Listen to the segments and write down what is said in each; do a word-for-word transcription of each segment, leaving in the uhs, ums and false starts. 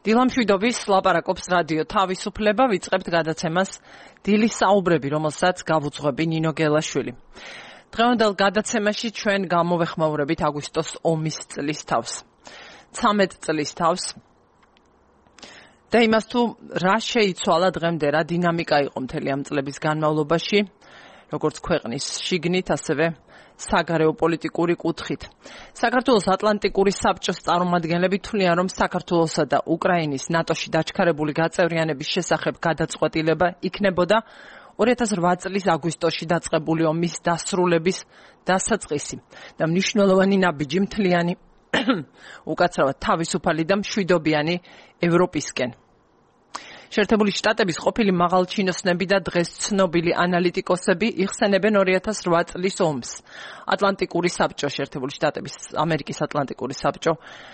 დილამშვიდობის ლაპარაკობს რადიო თავისუფლება, ვიწყებთ გადაცემას დილის საუბრები, რომელსაც გავუძღვები ნინო გელაშვილი. დღევანდელ გადაცემაში ჩვენ გამოვეხმაურებით აგვისტოს ომის წლის თავს. ცამეტ წლის თავს. და იმას თუ რა შეიცვალა დღემდე, რა დინამიკა იყო მთელი ამ წლების განმავლობაში, როგორც ქვეყნის შიგნით, ასევე საგარეო პოლიტიკური კუთხით. საქართველოს ატლანტიკური საბჭოს წარმომადგენლები თვლიან, რომ საქართველოსა და უკრაინის ნატოში დაჩქარებული გაწევრიანების შესახებ გადაწყვეტილება იქნებოდა ორი ათას რვა წლის აგვისტოში დაწყებული ომის დასრულების დასაწყისი და მნიშვნელოვანი ნაბიჯი მთლიანი უკაცრავად თავისუფალი და მშვიდობიანი ევროპისკენ. შეერთებული შტატების ყოფილი მაღალჩინოსნები და დღეს ცნობილი ანალიტიკოსები იხსენებენ ორი ათას რვა წლის ომს. ატლანტიკური საბჭო, შეერთებული შტატების ამერიკის ატლანტიკური საბჭო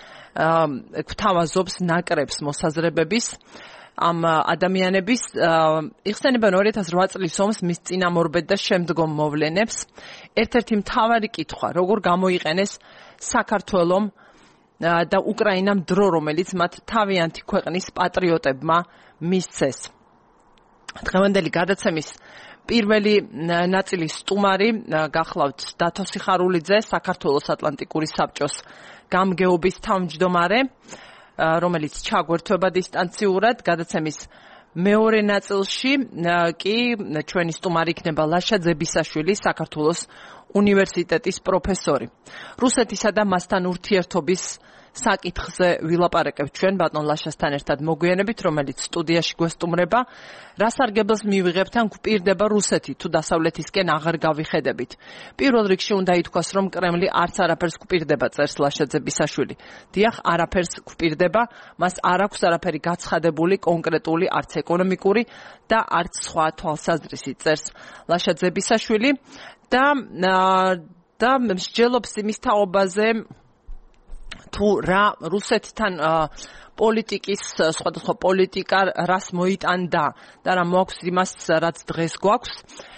გვთავაზობს ნაკრებს მოსაზრებების ამ ადამიანების იხსენებენ ორი ათას რვა წლის ომს, მის წინამორბედ და შემდგომ მოვლენებს. ერთ-ერთი მთავარი კითხვა, როგორ გამოიყენეს საქართველომ და უკრაინამ დრო, რომელიც მათ თავიანთი ქვეყნის პატრიოტებმა მისცეს. დღევანდელი გადაცემის პირველი ნაწილის სტუმარი გახლავთ დათო სიხარულიძე, საქართველოს ატლანტიკური საბჭოს გამგეობის თავმჯდომარე, რომელიც ჩაგვერთვება დისტანციურად. გადაცემის მეორე ნაწილში კი ჩვენი სტუმარი იქნება ლაშა ძებისაშვილი, საქართველოს უნივერსიტეტის პროფესორი. რუსეთისა და მასთან ურთიერთობის საკითხზე ვილაპარაკებთ ჩვენ ბატონ ლაშასთან ერთად მოგვიანებით, რომელიც სტუდიაში გვესტუმრება. რა სარგებელს მივიღებთ ან გვპირდება რუსეთი თუ დასავლეთისკენ აღარ გავიხედებით? პირველ რიგში უნდა ითქვას, რომ კრემლი არც არაფერს გვპირდება, წერს ლაშა ძებისაშვილი. დიახ, არაფერს გვპირდება, მას არ აქვს არაფერი გაცხადებული, კონკრეტული, არც ეკონომიკური და არც სხვა თვალსაზრისი, წერს ლაშა ძებისაშვილი და და მსჯელობს იმის თაობაზე, თუ რა რუსეთთან პოლიტიკის სხვადასხვა პოლიტიკა რას მოიტანდა და რა მოაქვს იმას, რაც დღეს გვაქვს.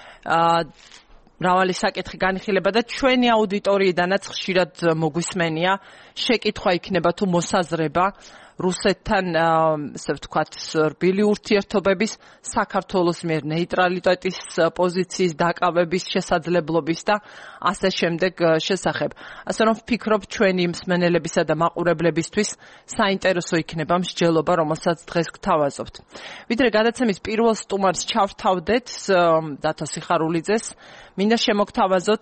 მრავალი საკითხი განიხილება და ჩვენი აუდიტორიიდანაც ხშირად მოგვისმენია შეკითხვა იქნება თუ მოსაზრება რუსეთთან, ესე ვთქვათ, რბილი ურთიერთობების, საქართველოს მიერ ნეიტრალიტეტის პოზიციის დაკავების შესაძლებლობის და ასე შემდეგ შესახებ. ასე რომ ვფიქრობ, ჩვენი მსმენელებისა და მაყურებლებისთვის საინტერესო იქნება მსჯელობა, რომელსაც დღეს გთავაზობთ. ვიდრე გადაცემის პირველ სტუმარს ჩავრთავდეთ, დათო სიხარულიძეს, მინდა შემოგთავაზოთ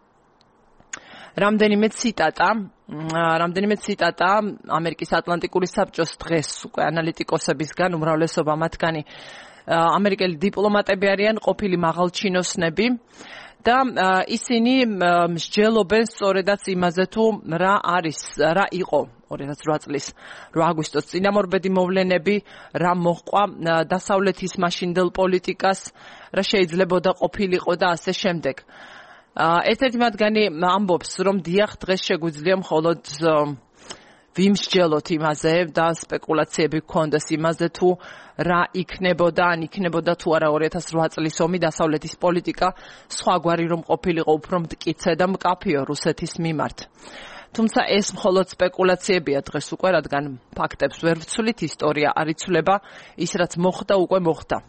რამდენიმე ციტატა, რამდენიმე ციტატა ამერიკის ატლანტიკური საბჭოს დღეს უკვე ანალიტიკოსებისგან, უმრავლესობა მათგანი ამერიკელი დიპლომატები არიან, ყოფილი მაღალჩინოსნები და ისინი მსჯელობენ სწორედაც იმაზე, თუ რა არის, რა იყო ორი ათას რვა წლის რვა აგვისტოს წინამორბედი მოვლენები, რა მოჰყვა დასავლეთის მაშინდელ პოლიტიკას, რა შეიძლებოდა ყოფილიყო და ასე შემდეგ. ერთ-ერთი მათგანი ამბობს, რომ დიახ, დღეს შეგვიძლია მხოლოდ ვიმსჯელოთ იმაზე და სპეკულაციები გქონდეს იმაზე, თუ რა იქნებოდა, ან იქნებოდა თუ არა ორი ათას რვა წლის ომი, დასავლეთის პოლიტიკა სხვაგვარი რომ ყოფილიყო, უფრო მტკიცე და მკაფიო რუსეთის მიმართ. თუმცა ეს მხოლოდ სპეკულაციებია დღეს უკვე, რადგან ფაქტებს ვერ ვცვლით, ისტორია არ იცვლება, ის რაც მოხდა, უკვე მოხდა.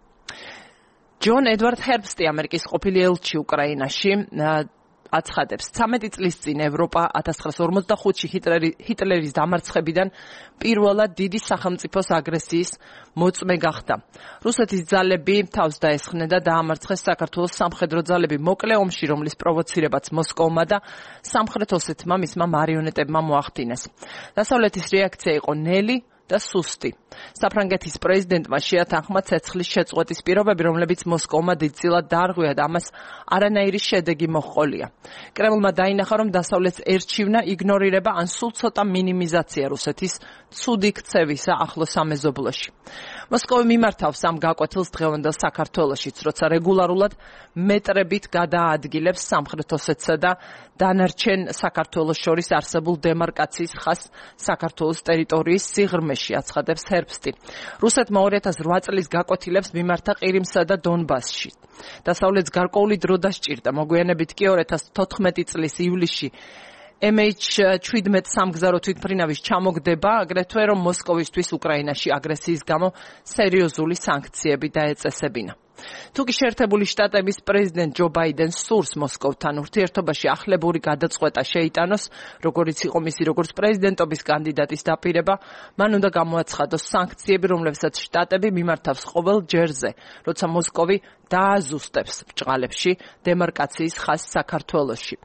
ჯონ ედვარდ ჰერბსტი, ამერიკის ყოფილი ელჩი უკრაინაში, აცხადებს, ცამეტი წლის წინ ევროპა ათას ცხრაასა ორმოცდახუთში ჰიტლერის დამარცხებიდან პირველად დიდი სახელმწიფოს აგრესიის მოწმე გახდა. რუსეთის ძალები თავს დაესხნენ და დაამარცხეს საქართველოს სამხედრო ძალები მოკლე ომში, რომლის პროვოცირებაც მოსკოვმა და სამხრეთ ოსეთმა მისმა მარიონეტებმა მოახდინეს. დასავლეთის რეაქცია იყო ნელი და სუსტი. საფრანგეთის პრეზიდენტმა შეათანხმა ცეცხლის შეწყვეტის პირობები, რომლებიც მოსკოვმა დიდწილად დაარღვია და ამას არანაირი შედეგი მოჰყოლია. კრემლმა დაინახა, რომ დასავლეთს ერჩივნა იგნორირება ან სულ ცოტა მინიმიზაცია რუსეთის ცუდი ქცევისა ახლო სამეზობლოში. მოსკოვი მიმართავს ამ გაკვეთილს დღევანდელ საქართველოშიც, როცა რეგულარულად მეტრებით გადაადგილებს სამხრეთ ოსეთსა და დანარჩენ საქართველოს შორის არსებულ დემარკაციის ხაზს საქართველოს ტერიტორიის სიღრმეში, აცხადებს ჰერბსტი. რუსეთმა ორი ათას რვა წლის გაკვეთილებს მიმართა ყირიმსა და დონბასში. დასავლეთს გარკვეული დრო დასჭირდა. მოგვიანებით კი ორი ათას თოთხმეტი წლის ივლისში ემ ეიჩ შვიდმეტ სამგზავრო თვითმფრინავის ჩამოგდება, აგრეთვე რომ მოსკოვისთვის უკრაინაში აგრესიის გამო სერიოზული სანქციები დაეწესებინა. თუკი შეერთებული შტატების პრეზიდენტ ჯო ბაიდენს სურს მოსკოვთან ურთიერთობაში ახლებური გადაწყვეტა შეიტანოს, როგორც იყო მისი როგორც პრეზიდენტობის კანდიდატის დაპირება, მან უნდა გამოაცხადოს სანქციები, რომლებსაც შტატები მიმართავს ყოველ ჯერზე, როცა მოსკოვი დააზუსტებს ბრჭყალებში დემარკაციის ხაზს საქართველოში.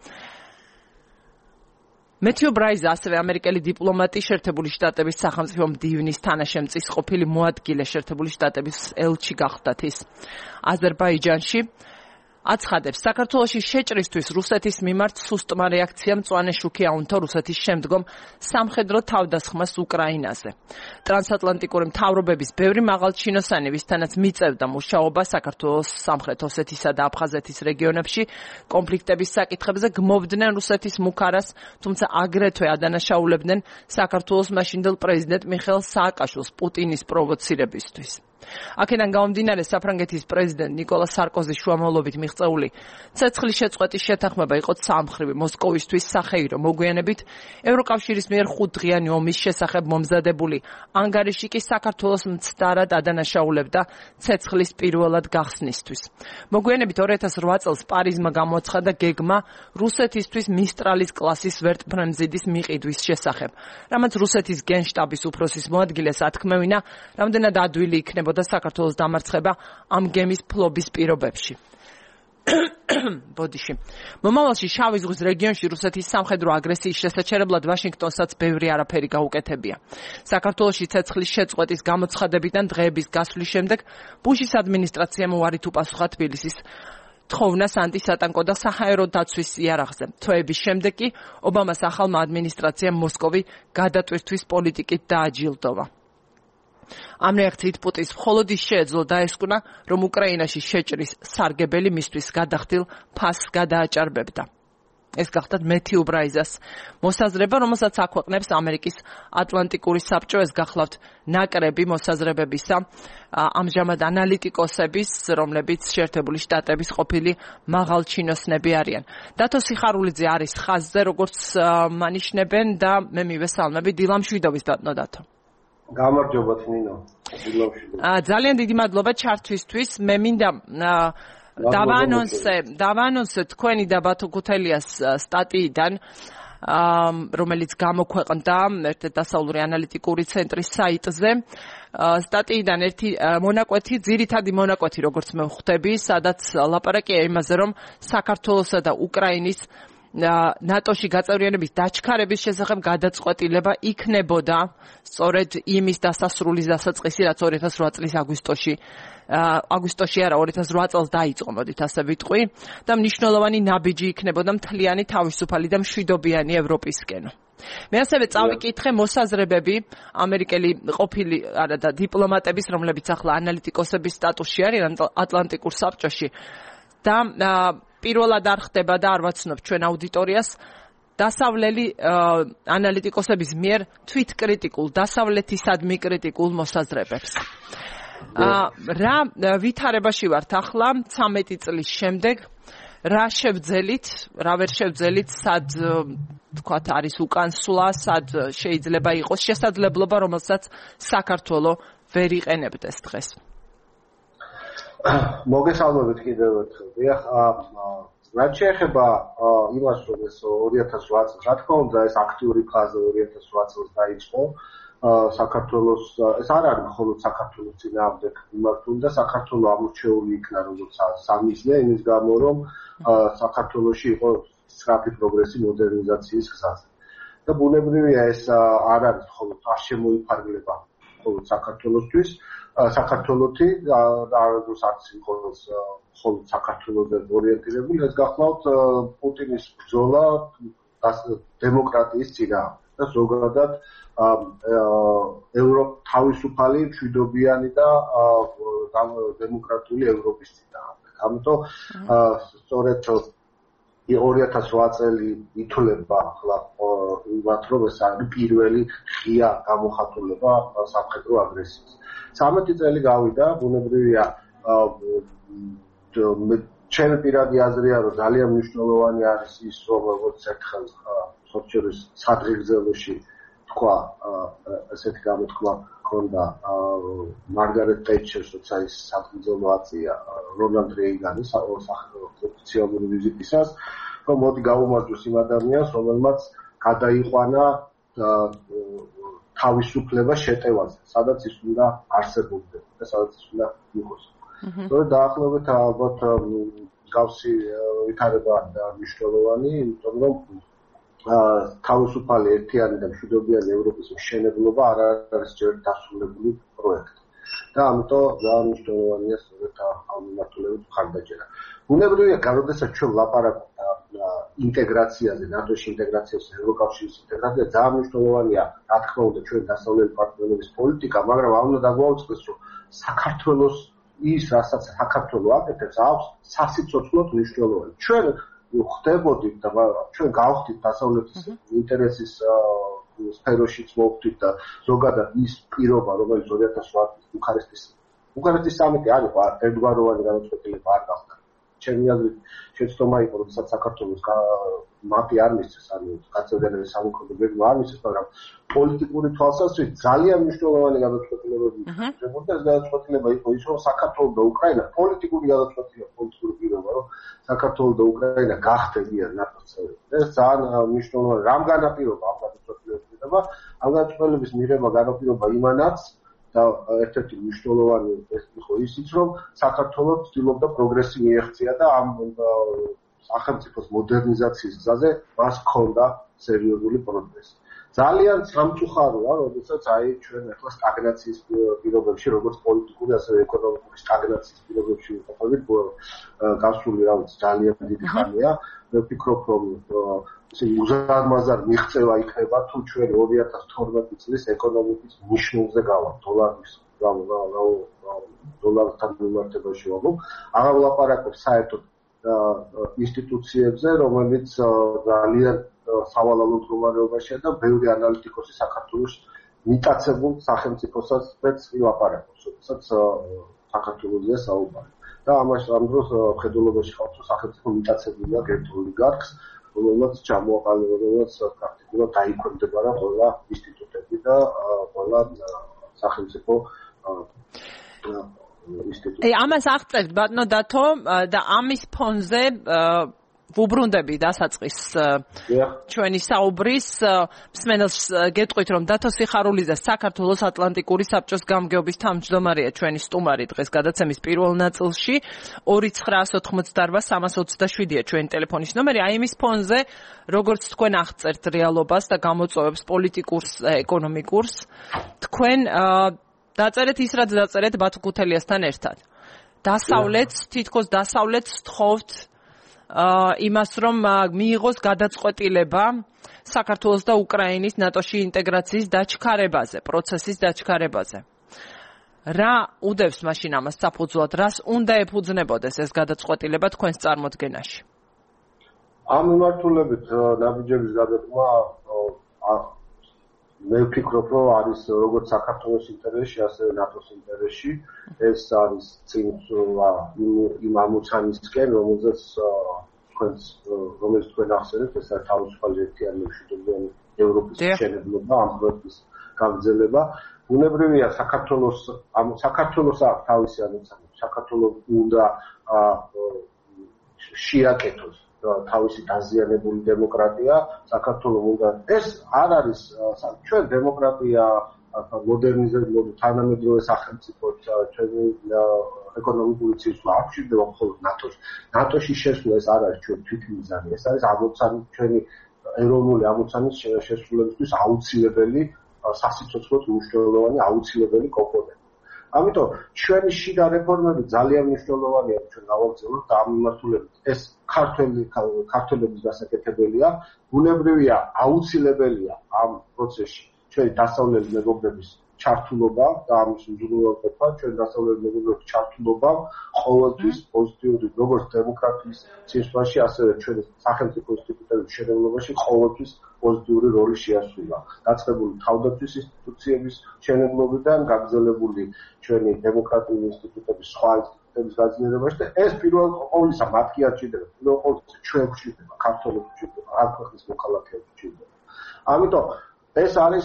მეთიუ ბრაიზა, ასევე ამერიკელი დიპლომატი, შეერთებული შტატების სახელმწიფო მდივნის თანაშემწის ყოფილი მოადგილე შეერთებული შტატების ელჩი გახდათ ის აზერბაიჯანში. აცხადებს, საქართველოში შეჭრისთვის რუსეთის მიმართ სუსტმა რეაქციამ მწვანე შუქი აუნთო რუსეთის შემდგომ სამხედრო თავდასხმას უკრაინაზე. ტრანსატლანტიკური მთავრობების ბევრი მაღალჩინოსანი, ვისთანაც მიწევდა მუშაობა საქართველოს სამხრეთ ოსეთისა და აფხაზეთის რეგიონებში კონფლიქტების საკითხებზე, გმობდნენ რუსეთის მუქარას, თუმცა აგრეთვე ადანაშაულებდნენ საქართველოს მაშინდელ პრეზიდენტ მიხეილ სააკაშვილს პუტინის პროვოცირებისთვის. აქედან გამომდინარე, საფრანგეთის პრეზიდენტ ნიკოლა სარკოზის შუამავლობით მიღწეული ცეცხლის შეწყვეტის შეთანხმება იყო სამხრივი მოსკოვისთვის სახეირო მოგვიანებით ევროკავშირის მიერ ხუთდღიანი ომის შესახებ მომზადებული ანგარიში კი საქართველოს მცდარად ადანაშაულებდა ცეცხლის პირველად გახსნისთვის. მოგვიანებით ორი ათას რვა წელს პარიზმა გამოაცხადა გეგმა რუსეთისთვის მისტრალის კლასის ვერტმფრენზიდის მიყიდვის შესახებ, რამაც რუსეთის გენშტაბის უფროსის მოადგილეს ათქმევინა, რამდენად ადვილი იქნებოდა საქართველოს დამარცხება ამ გემის ფლობის პირობებში. ბოდიში. მომავალში შავი ზღვის რეგიონში რუსეთის სამხედრო აგრესიის შესაჩერებლად ვაშინგტონსაც ბევრი არაფერი გაუკეთებია. საქართველოში ცეცხლის შეწყვეტის გამოცხადებიდან დღეების გასვლის შემდეგ ბუშის ადმინისტრაციამ უარით უპასუხა თბილისის თხოვნას ანტისატანკო და საჰაერო დაცვის იარაღზე. თვეების შემდეგ კი ობამას ახალმა ადმინისტრაციამ მოსკოვი გადატვირთვის პოლიტიკით დააჯილდოვა. ამ რეაქციით პუტინს მხოლოდ ის შეეძლო დაესკვნა, რომ უკრაინაში შეჭრის სარგებელი მისთვის გადახდილ ფასს გადააჭარბებდა. ეს გახდათ მეთიუ ბრაიზას მოსაზრება, რომელსაც აქვეყნებს ამერიკის ატლანტიკური საბჭო. ეს გახლავთ ნაკრები მოსაზრებებისა ამჟამად ანალიტიკოსების, რომლებიც შეერთებული შტატების ყოფილი მაღალჩინოსნები არიან. დათო სიხარულიძე არის ხაზზე, როგორც მანიშნებენ და მე მივესალმები დილამ შვიდობის ბატონო დათო. გამარჯობათ ნინო. ძალიან დიდი მადლობა ჩართვისთვის. მე მინდა დავანონსე, დავანონსე თქვენი და ბათო ქუთელიას სტატიიდან, რომელიც გამოქვეყნდა ერთ-ერთ დასავლური ანალიტიკური ცენტრის საიტზე. სტატიიდან ერთი მონაკვეთი, ძირითადი მონაკვეთი, როგორც მე ვხვდები, სადაც ლაპარაკია იმაზე, რომ საქართველოსა და უკრაინის ნატოში გაწევრიანების დაჩქარების შესახებ გადაწყვეტილება იქნებოდა სწორედ იმის დასასრულის დასაწყისი, რაც ორი ათას რვა წლის აგვისტოში აგვისტოში არა ორი ათას რვა წელს დაიწყო, მოდით ასე ვიტყვი, და მნიშვნელოვანი ნაბიჯი იქნებოდა მთლიანი თავისუფალი და მშვიდობიანი ევროპისკენ. მე ასევე წავიკითხე მოსაზრებები ამერიკელი ყოფილი არა და დიპლომატების, რომლებიც ახლა ანალიტიკოსების სტატუსში არიან ატლანტიკურ საბჭოში და პირველად არ ხდება და არ ვაცნობ ჩვენ აუდიტორიას დასავლელი ანალიტიკოსების მიერ თვითკრიტიკულ, დასავლეთისადმი კრიტიკულ მოსაზრებებს. რა ვითარებაში ვართ ახლა ცამეტი წლის შემდეგ, რა შევძელით, რა ვერ შევძელით, სად თქვათ არის უკანსვლა, სად შეიძლება იყოს შესაძლებლობა, რომელსაც საქართველო ვერ იყენებდეს დღეს. მოგესალმებით კიდევ ერთხელ. დიახ, რაც შეეხება იმას, რომ ეს ორი ათას რვა წელს, რა თქმა უნდა, ეს აქტიური ფაზა ორი ათას რვა წელს დაიწყო. საქართველოს ეს არ არის მხოლოდ საქართველოს წინააღმდეგ მიმართული და საქართველო ამორჩეული იქნა როგორც სამიზნე, იმის გამო, რომ საქართველოში იყო სწრაფი პროგრესი მოდერნიზაციის გზაზე. და ბუნებრივია ეს არ არის მხოლოდ არ შემოიფარგლება მხოლოდ საქართველოსთვის. საქართველოთი არადროს არც მხოლოდ მხოლოდ საქართველოზე ორიენტირებული, ეს გახლავთ პუტინის ბრძოლა დემოკრატიის წინააღმდეგ და ზოგადად ევროპ თავისუფალი, მშვიდობიანი და დემოკრატიული ევროპის წინააღმდეგ. ამიტომ სწორედ ორი ათას რვა წელი ითვლება ახლა იმათ, რომ ეს არის პირველი ღია გამოხატულება სამხედრო აგრესიის. ცამეტი წელი გავიდა, ბუნებრივია ჩემი პირადი აზრია, რომ ძალიან მნიშვნელოვანი არის ის, რომ როგორც ერთხელ სოციალიზმის სადღეგრძელოში თქვა ესეთი გამოთქმა ქონდა მარგარეტ ტეტჩერს, როცა ის სადღეგრძელო აწია რონალდ რეიგანის ოფიციალური ვიზიტისას, რომ მოდი გავუმარჯოს იმ ადამიანს, რომელმაც გადაიყვანა თავისუფლება შეტევაზე, სადაც ის უნდა არსებობდეს და სადაც ის უნდა იყოს. სწორედ დაახლოებით ალბათ გავსი ვითარება და მნიშვნელოვანი, იმიტომ რომ თავისუფალი ერთიანი და მშვიდობიანი ევროპის მშენებლობა არ არის ჯერ დასრულებული პროექტი. და ამიტომ ძალიან მნიშვნელოვანია სწორედ ამ მიმართულებით მხარდაჭერა. ბუნებრივია, როდესაც ჩვენ ვლაპარაკობთ ინტეგრაციაზე, ნატოში ინტეგრაციაზე, ევროკავშირის ინტეგრაციაზე, ძალიან მნიშვნელოვანია, რა თქმა უნდა, ჩვენ დასავლელი პარტნიორების პოლიტიკა, მაგრამ არ უნდა დაგვაუწყდეს, რომ საქართველოს ის, რასაც საქართველოს აკეთებს, აქვს სასიცოცხლოდ მნიშვნელოვანი. ჩვენ ხდებოდით და ჩვენ გავხდით დასავლეთის ინტერესის სფეროშიც მოვხდით და ზოგადად ის პირობა, რომელიც ორი ათას ოთხ წლის ბუქარესტის ბუქარესტის სამიტი არ იყო ერთგვაროვანი გადაწყვეტილება არ გახდა. ჩემი აზრით შეცდომა იყო, როდესაც საქართველოს მაპი არ მისცეს, ანუ კაცობრიობის სამოქალაქო გეგმა არ მისცეს, მაგრამ პოლიტიკური თვალსაზრისით ძალიან მნიშვნელოვანი გადაწყვეტილებები იქნებოდა და ეს გადაწყვეტილება იყო ის, რომ საქართველოს და უკრაინა პოლიტიკური გადაწყვეტილება, პოლიტიკური პირობა, რომ საქართველოს და უკრაინა გახდებიან ნატოს წევრები. ეს ძალიან მნიშვნელოვანი რამ განაპირობა ამ გადაწყვეტილების მიღება, ამ გადაწყვეტილების მიღება განაპირობა იმანაც და ერთ-ერთი მნიშვნელოვანი ეს იყო ისიც, რომ საქართველოს ცდილობდა პროგრესი მიეღწია და ამ სახელმწიფოს მოდერნიზაციის გზაზე მას ჰქონდა სერიოზული პროგრესი. ძალიან სამწუხაროა, როდესაც აი ჩვენ ახლა სტაგნაციის პირობებში, როგორც პოლიტიკური, ასევე ეკონომიკური სტაგნაციის პირობებში ვიყავით, გასული რა ვიცი, ძალიან დიდი ხანია. მე ვფიქრობ, რომ ესე უზარმაზარ მიღწევა იქნება, თუ ჩვენ ორი ათას თორმეტი წლის ეკონომიკის ნიშნულზე გავალ დოლარის დოლართან მიმართებაში ვამბობ. აღარ ვლაპარაკობ საერთოდ ინსტიტუციებზე, რომელიც ძალიან სავალალო მდგომარეობაშია და ბევრი ანალიტიკოსი საქართველოს მიტაცებულ სახელმწიფოსაც ვლაპარაკობს, როდესაც საქართველოსია საუბარი. და ამას ამ დროს ხედულობაში ხავთ, რომ სახელმწიფო მიტაცებულია ერთ ოლიგარქს, რომელსაც ჩამოაყალიბა, რომელსაც პრაქტიკულად დაიქვემდებარა ყველა ინსტიტუტები და ყველა სახელმწიფო ინსტიტუტი. აი ამას აღწერთ ბატონო დათო და ამის ფონზე ვუბრუნდები დასაწყის ჩვენი საუბრის მსმენელს გეტყვით რომ დათო სიხარულიძე საქართველოს ატლანტიკური საბჭოს გამგეობის თავმჯდომარეა ჩვენი სტუმარი დღეს გადაცემის პირველ ნაწილში ორი ცხრაას ოთხმოცდაარბა სამას ოცდაშვიდია ჩვენი ტელეფონის ნომერი. აი იმის ფონზე როგორც თქვენ აღწერთ რეალობას და გამოწვევებს პოლიტიკურს ეკონომიკურს თქვენ დაწერეთ ის რაც დაწერეთ ბათო ქუთელიასთან ერთად. დასავლეთს თითქოს დასავლეთს თხოვთ იმას რომ მიიღოს გადაწყვეტილება საქართველოს და უკრაინის ნატოში ინტეგრაციის დაჩქარებაზე, პროცესის დაჩქარებაზე. რა უდევს მაშინ ამას საფუძვლად, რას უნდა ეფუძნებოდეს ეს გადაწყვეტილება თქვენს წარმოდგენაში? ამ მიმართულებით ნაბიჯების გადადგმა მე ვფიქრობ, რომ არის როგორც საქართველოს ინტერესში, ასევე ნატოს ინტერესში. ეს არის წინსვლა იმ ამოცანისკენ, რომელზეც თქვენს რომელიც თქვენ ახსენეთ, ეს არის თავისუფალი ერთიანი მშვიდობიანი ევროპის მშენებლობა, ამ პროექტის გაგრძელება. ბუნებრივია, საქართველოს ამ საქართველოს აქვს თავისი ამოცანა. საქართველოს უნდა შეაკეთოს თავისი დაზიანებული დემოკრატია, საქართველოს უნდა ეს არ არის ჩვენ დემოკრატია მოდერნიზებული თანამედროვე სახელმწიფო ჩვენი ეკონომიკური ცირცვა არ გვჭირდება მხოლოდ ნატოში. ნატოში შესვლა ეს არ არის ჩვენ თვითმიზანი, ეს არის ამოცანა ჩვენი ეროვნული ამოცანის შესრულებისთვის აუცილებელი სასიცოცხლოდ მნიშვნელოვანი აუცილებელი კომპონენტი. ამიტომ ჩვენი შიდა რეფორმები ძალიან მნიშვნელოვანია ჩვენ გავაგზავნოთ და ამ მიმართულებით ეს ქართველი ქართველების გასაკეთებელია, ბუნებრივია, აუცილებელია ამ პროცესში ჩვენი დასავლელი მეგობრების ჩართულობა და ამის უზრუნველყოფა, ჩვენ დასავლელი მეგობრების ჩართულობა ყოველთვის პოზიტიური როგორც დემოკრატიის წინსვლაში, ასევე ჩვენი სახელმწიფო ინსტიტუტების მშენებლობაში ყოველთვის პოზიტიური როლი შეასრულა. დაწყებული თავდაცვის ინსტიტუციების მშენებლობიდან გაგრძელებული ჩვენი დემოკრატიული ინსტიტუტების სხვა ინსტიტუტების გაძლიერებაში და ეს პირველ ყოვლისა მათ კი არ ჭირდება, პირველ ყოვლისა ჩვენ გვჭირდება, ქართველებს გვჭირდება, ამ ქვეყნის მოქალაქეებს გვჭირდება. ამიტომ ეს არის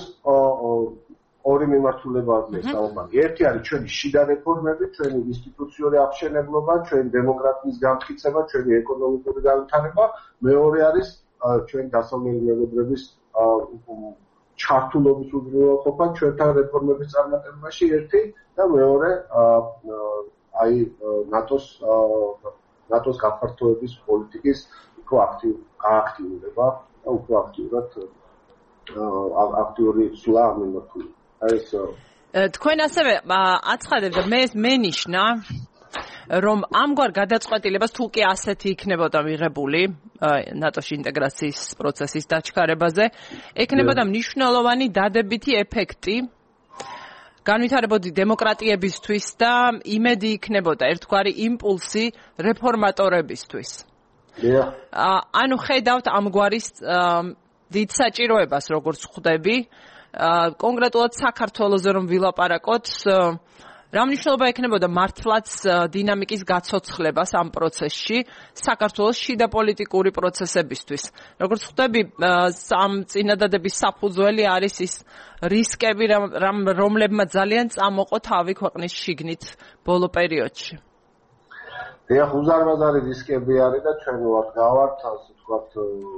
ორი მიმართულებაზე საუბარი. ერთი არის ჩვენი შიდა რეფორმები, ჩვენი ინსტიტუციური აღშენებლობა, ჩვენი დემოკრატიის განმტკიცება, ჩვენი ეკონომიკური განვითარება, მეორე არის ჩვენი დასავლელი მეგობრების ჩართულობის უზრუნველყოფა ჩვენთან რეფორმების წარმატებაში ერთი და მეორე აი ნატოს ნატოს გაფართოების პოლიტიკის უფრო აქტიურ გააქტიურება და უფრო აქტიურად აქტიური სულა მიმართული. ეს თქვენ ასევე აცხადებთ და მე მენიშნა რომ ამგვარ გადაწყვეტილებას თუ კი ასეთი იქნებოდა მიღებული ნატოში ინტეგრაციის პროცესის დაჩქარებაზე, ექნებოდა მნიშვნელოვანი დადებითი ეფექტი განვითარებოდი დემოკრატიებისთვის და იმედი იქნებოდა ერთგვარი იმპულსი რეფორმატორებისთვის. ანუ ხედავთ ამგვარის დიდ საჭიროებას, როგორც ხვდები, კონკრეტულად საქართველოზე რომ ვილაპარაკოთ, რა მნიშვნელობა ექნებოდა მართლაც დინამიკის გაცოცხლებას ამ პროცესში საქართველოს შიდა პოლიტიკური პროცესებისთვის. როგორც ხვდები, ამ წინადადების საფუძველი არის ის რისკები, რომლებმა ძალიან წამოყო თავი ქვეყნის შიგნით ბოლო პერიოდში. დიახ, უზარმაზარი რისკები არის და ჩვენ ვართ გავართ, ასე ვთქვათ,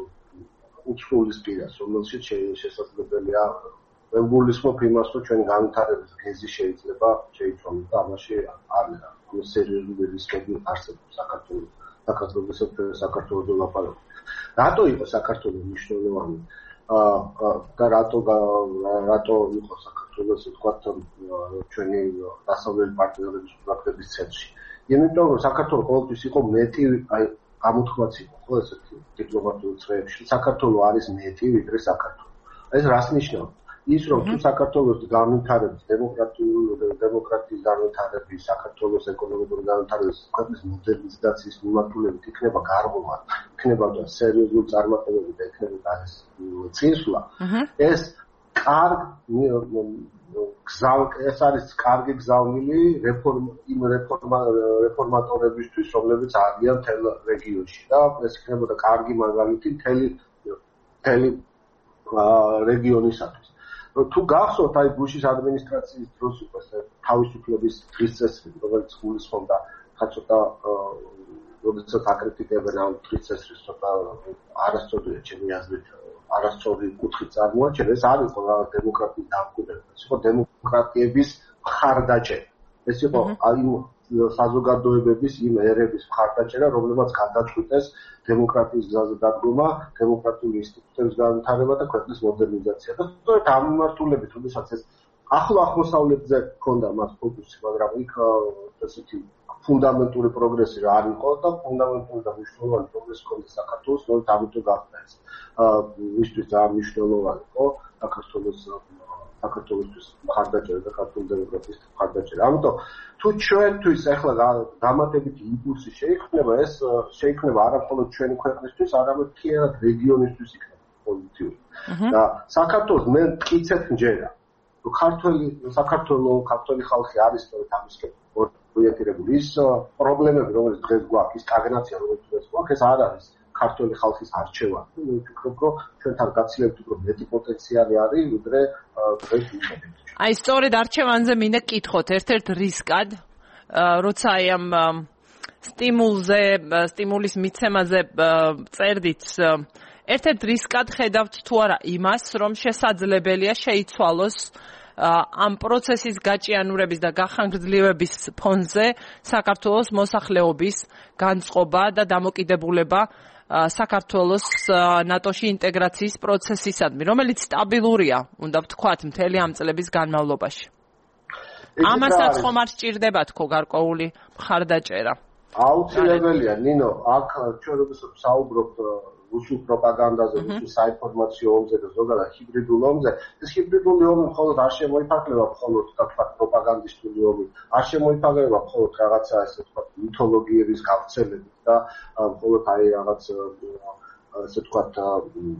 უცხოლის პირას, რომელშიც შესაძლებელია ვეგულისმობ იმას, რომ ჩვენი განვითარების გეზი შეიძლება შეიცვალოს და ამაში არ სერიოზული რისკები არსებობს საქართველოს საქართველოს საქართველოს ლაპარაკობ. რატო იყო საქართველოს მნიშვნელოვანი და რატო რატო იყო საქართველოს ვთქვათ ჩვენი დასავლელი პარტნიორების პროექტების ცენტრში? იმიტომ რომ საქართველოს ყოველთვის იყო მეტი აი გამოთქვაც იყო ხო ესეთი დიპლომატიურ წრეებში საქართველოს არის მეტი ვიდრე საქართველოს. ეს რას ნიშნავს? ის რომ თუ საქართველოს განვითარების დემოკრატიული დემოკრატიის განვითარების საქართველოს ეკონომიკური განვითარების ქვეყნის მოდერნიზაციის მიმართულებით იქნება გარღვევა, იქნება და სერიოზული წარმატებები და იქნება ეს წინსვლა, ეს კარგ გზავ ეს არის კარგი გზავნილი რეფორმ იმ რეფორმატორებისთვის, რომლებიც არიან თელ რეგიონში და ეს იქნებოდა კარგი მაგალითი თელი თელი რეგიონისათვის. თუ გახსოვთ აი ბუშის ადმინისტრაციის დროს იყო ეს თავისუფლების დღის წესრიგი, რომელიც გულისხმობდა ხა როდესაც აკრიტიკებენ ამ დღის წესრიგს, ცოტა არასწორია ჩემი აზრით, არასწორი კუთხით წარმოაჩენ, ეს არის ხო დემოკრატიის დამკვირვებელი, ეს იყო დემოკრატიების მხარდაჭერა. ეს იყო აი საზოგადოებების იმ ერების მხარდაჭერა, რომლებმაც გადაწყვიტეს დემოკრატიის გზაზე დადგომა, დემოკრატიული ინსტიტუტების განვითარება და ქვეყნის მოდერნიზაცია. და სწორედ ამ მიმართულებით, როდესაც ეს ახლო აღმოსავლეთზე ჰქონდა მას ფოკუსი, მაგრამ იქ ესეთი ფუნდამენტური პროგრესი რა არ იყო და ფუნდამენტური და მნიშვნელოვანი პროგრესი ჰქონდა საქართველოს, მოდი ამიტომ გახდა ეს. მისთვის ძალიან მნიშვნელოვანი იყო საქართველოს საქართველოსთვის მხარდაჭერა და ქართული დემოკრატიის მხარდაჭერა. ამიტომ თუ ჩვენთვის ახლა დამატებითი იმპულსი შეიქმნება, ეს შეიქმნება არა მხოლოდ ჩვენი ქვეყნისთვის, არამედ მთლიანად რეგიონისთვის იქნება პოზიტიური. და საქართველოს მე მტკიცედ მჯერა, რომ ქართველი საქართველოს ქართველი ხალხი არის სწორედ ამისკენ ორიენტირებული. ის პრობლემები, რომელიც დღეს გვაქვს, ის სტაგნაცია, რომელიც დღეს გვაქვს, ეს არ არის ქართველი ხალხის არჩევა. მე ვფიქრობ, რომ ჩვენთან გაცილებით უფრო მეტი პოტენციალი არის, ვიდრე დღეს ვიხედავთ. აი, სწორედ არჩევანზე მინდა გკითხოთ, ერთ-ერთ რისკად, როცა აი ამ სტიმულზე, სტიმულის მიცემაზე წერდით, ერთ-ერთ რისკად ხედავთ თუ არა იმას, რომ შესაძლებელია შეიცვალოს ამ პროცესის გაჭიანურების და გახანგრძლივების ფონზე საქართველოს მოსახლეობის განწყობა და დამოკიდებულება საქართველოს ნატოში ინტეგრაციის პროცესისადმი, რომელიც სტაბილურია, უნდა ვთქვათ, მთელი ამ წლების განმავლობაში. ამასაც ხომ არ სჭირდება თქო გარკვეული მხარდაჭერა. აუცილებელია, ნინო, აქ ჩვენ როდესაც საუბრობთ რუსულ პროპაგანდაზე, რუსულ საინფორმაციო ომზე და ზოგადად ჰიბრიდულ ომზე, ეს ჰიბრიდული ომი მხოლოდ არ შემოიფარგლება მხოლოდ თქვათ პროპაგანდისტული ომი, არ შემოიფარგლება მხოლოდ რაღაცა ესე თქვათ მითოლოგიების გავრცელებით და მხოლოდ აი რაღაც ესე თქვათ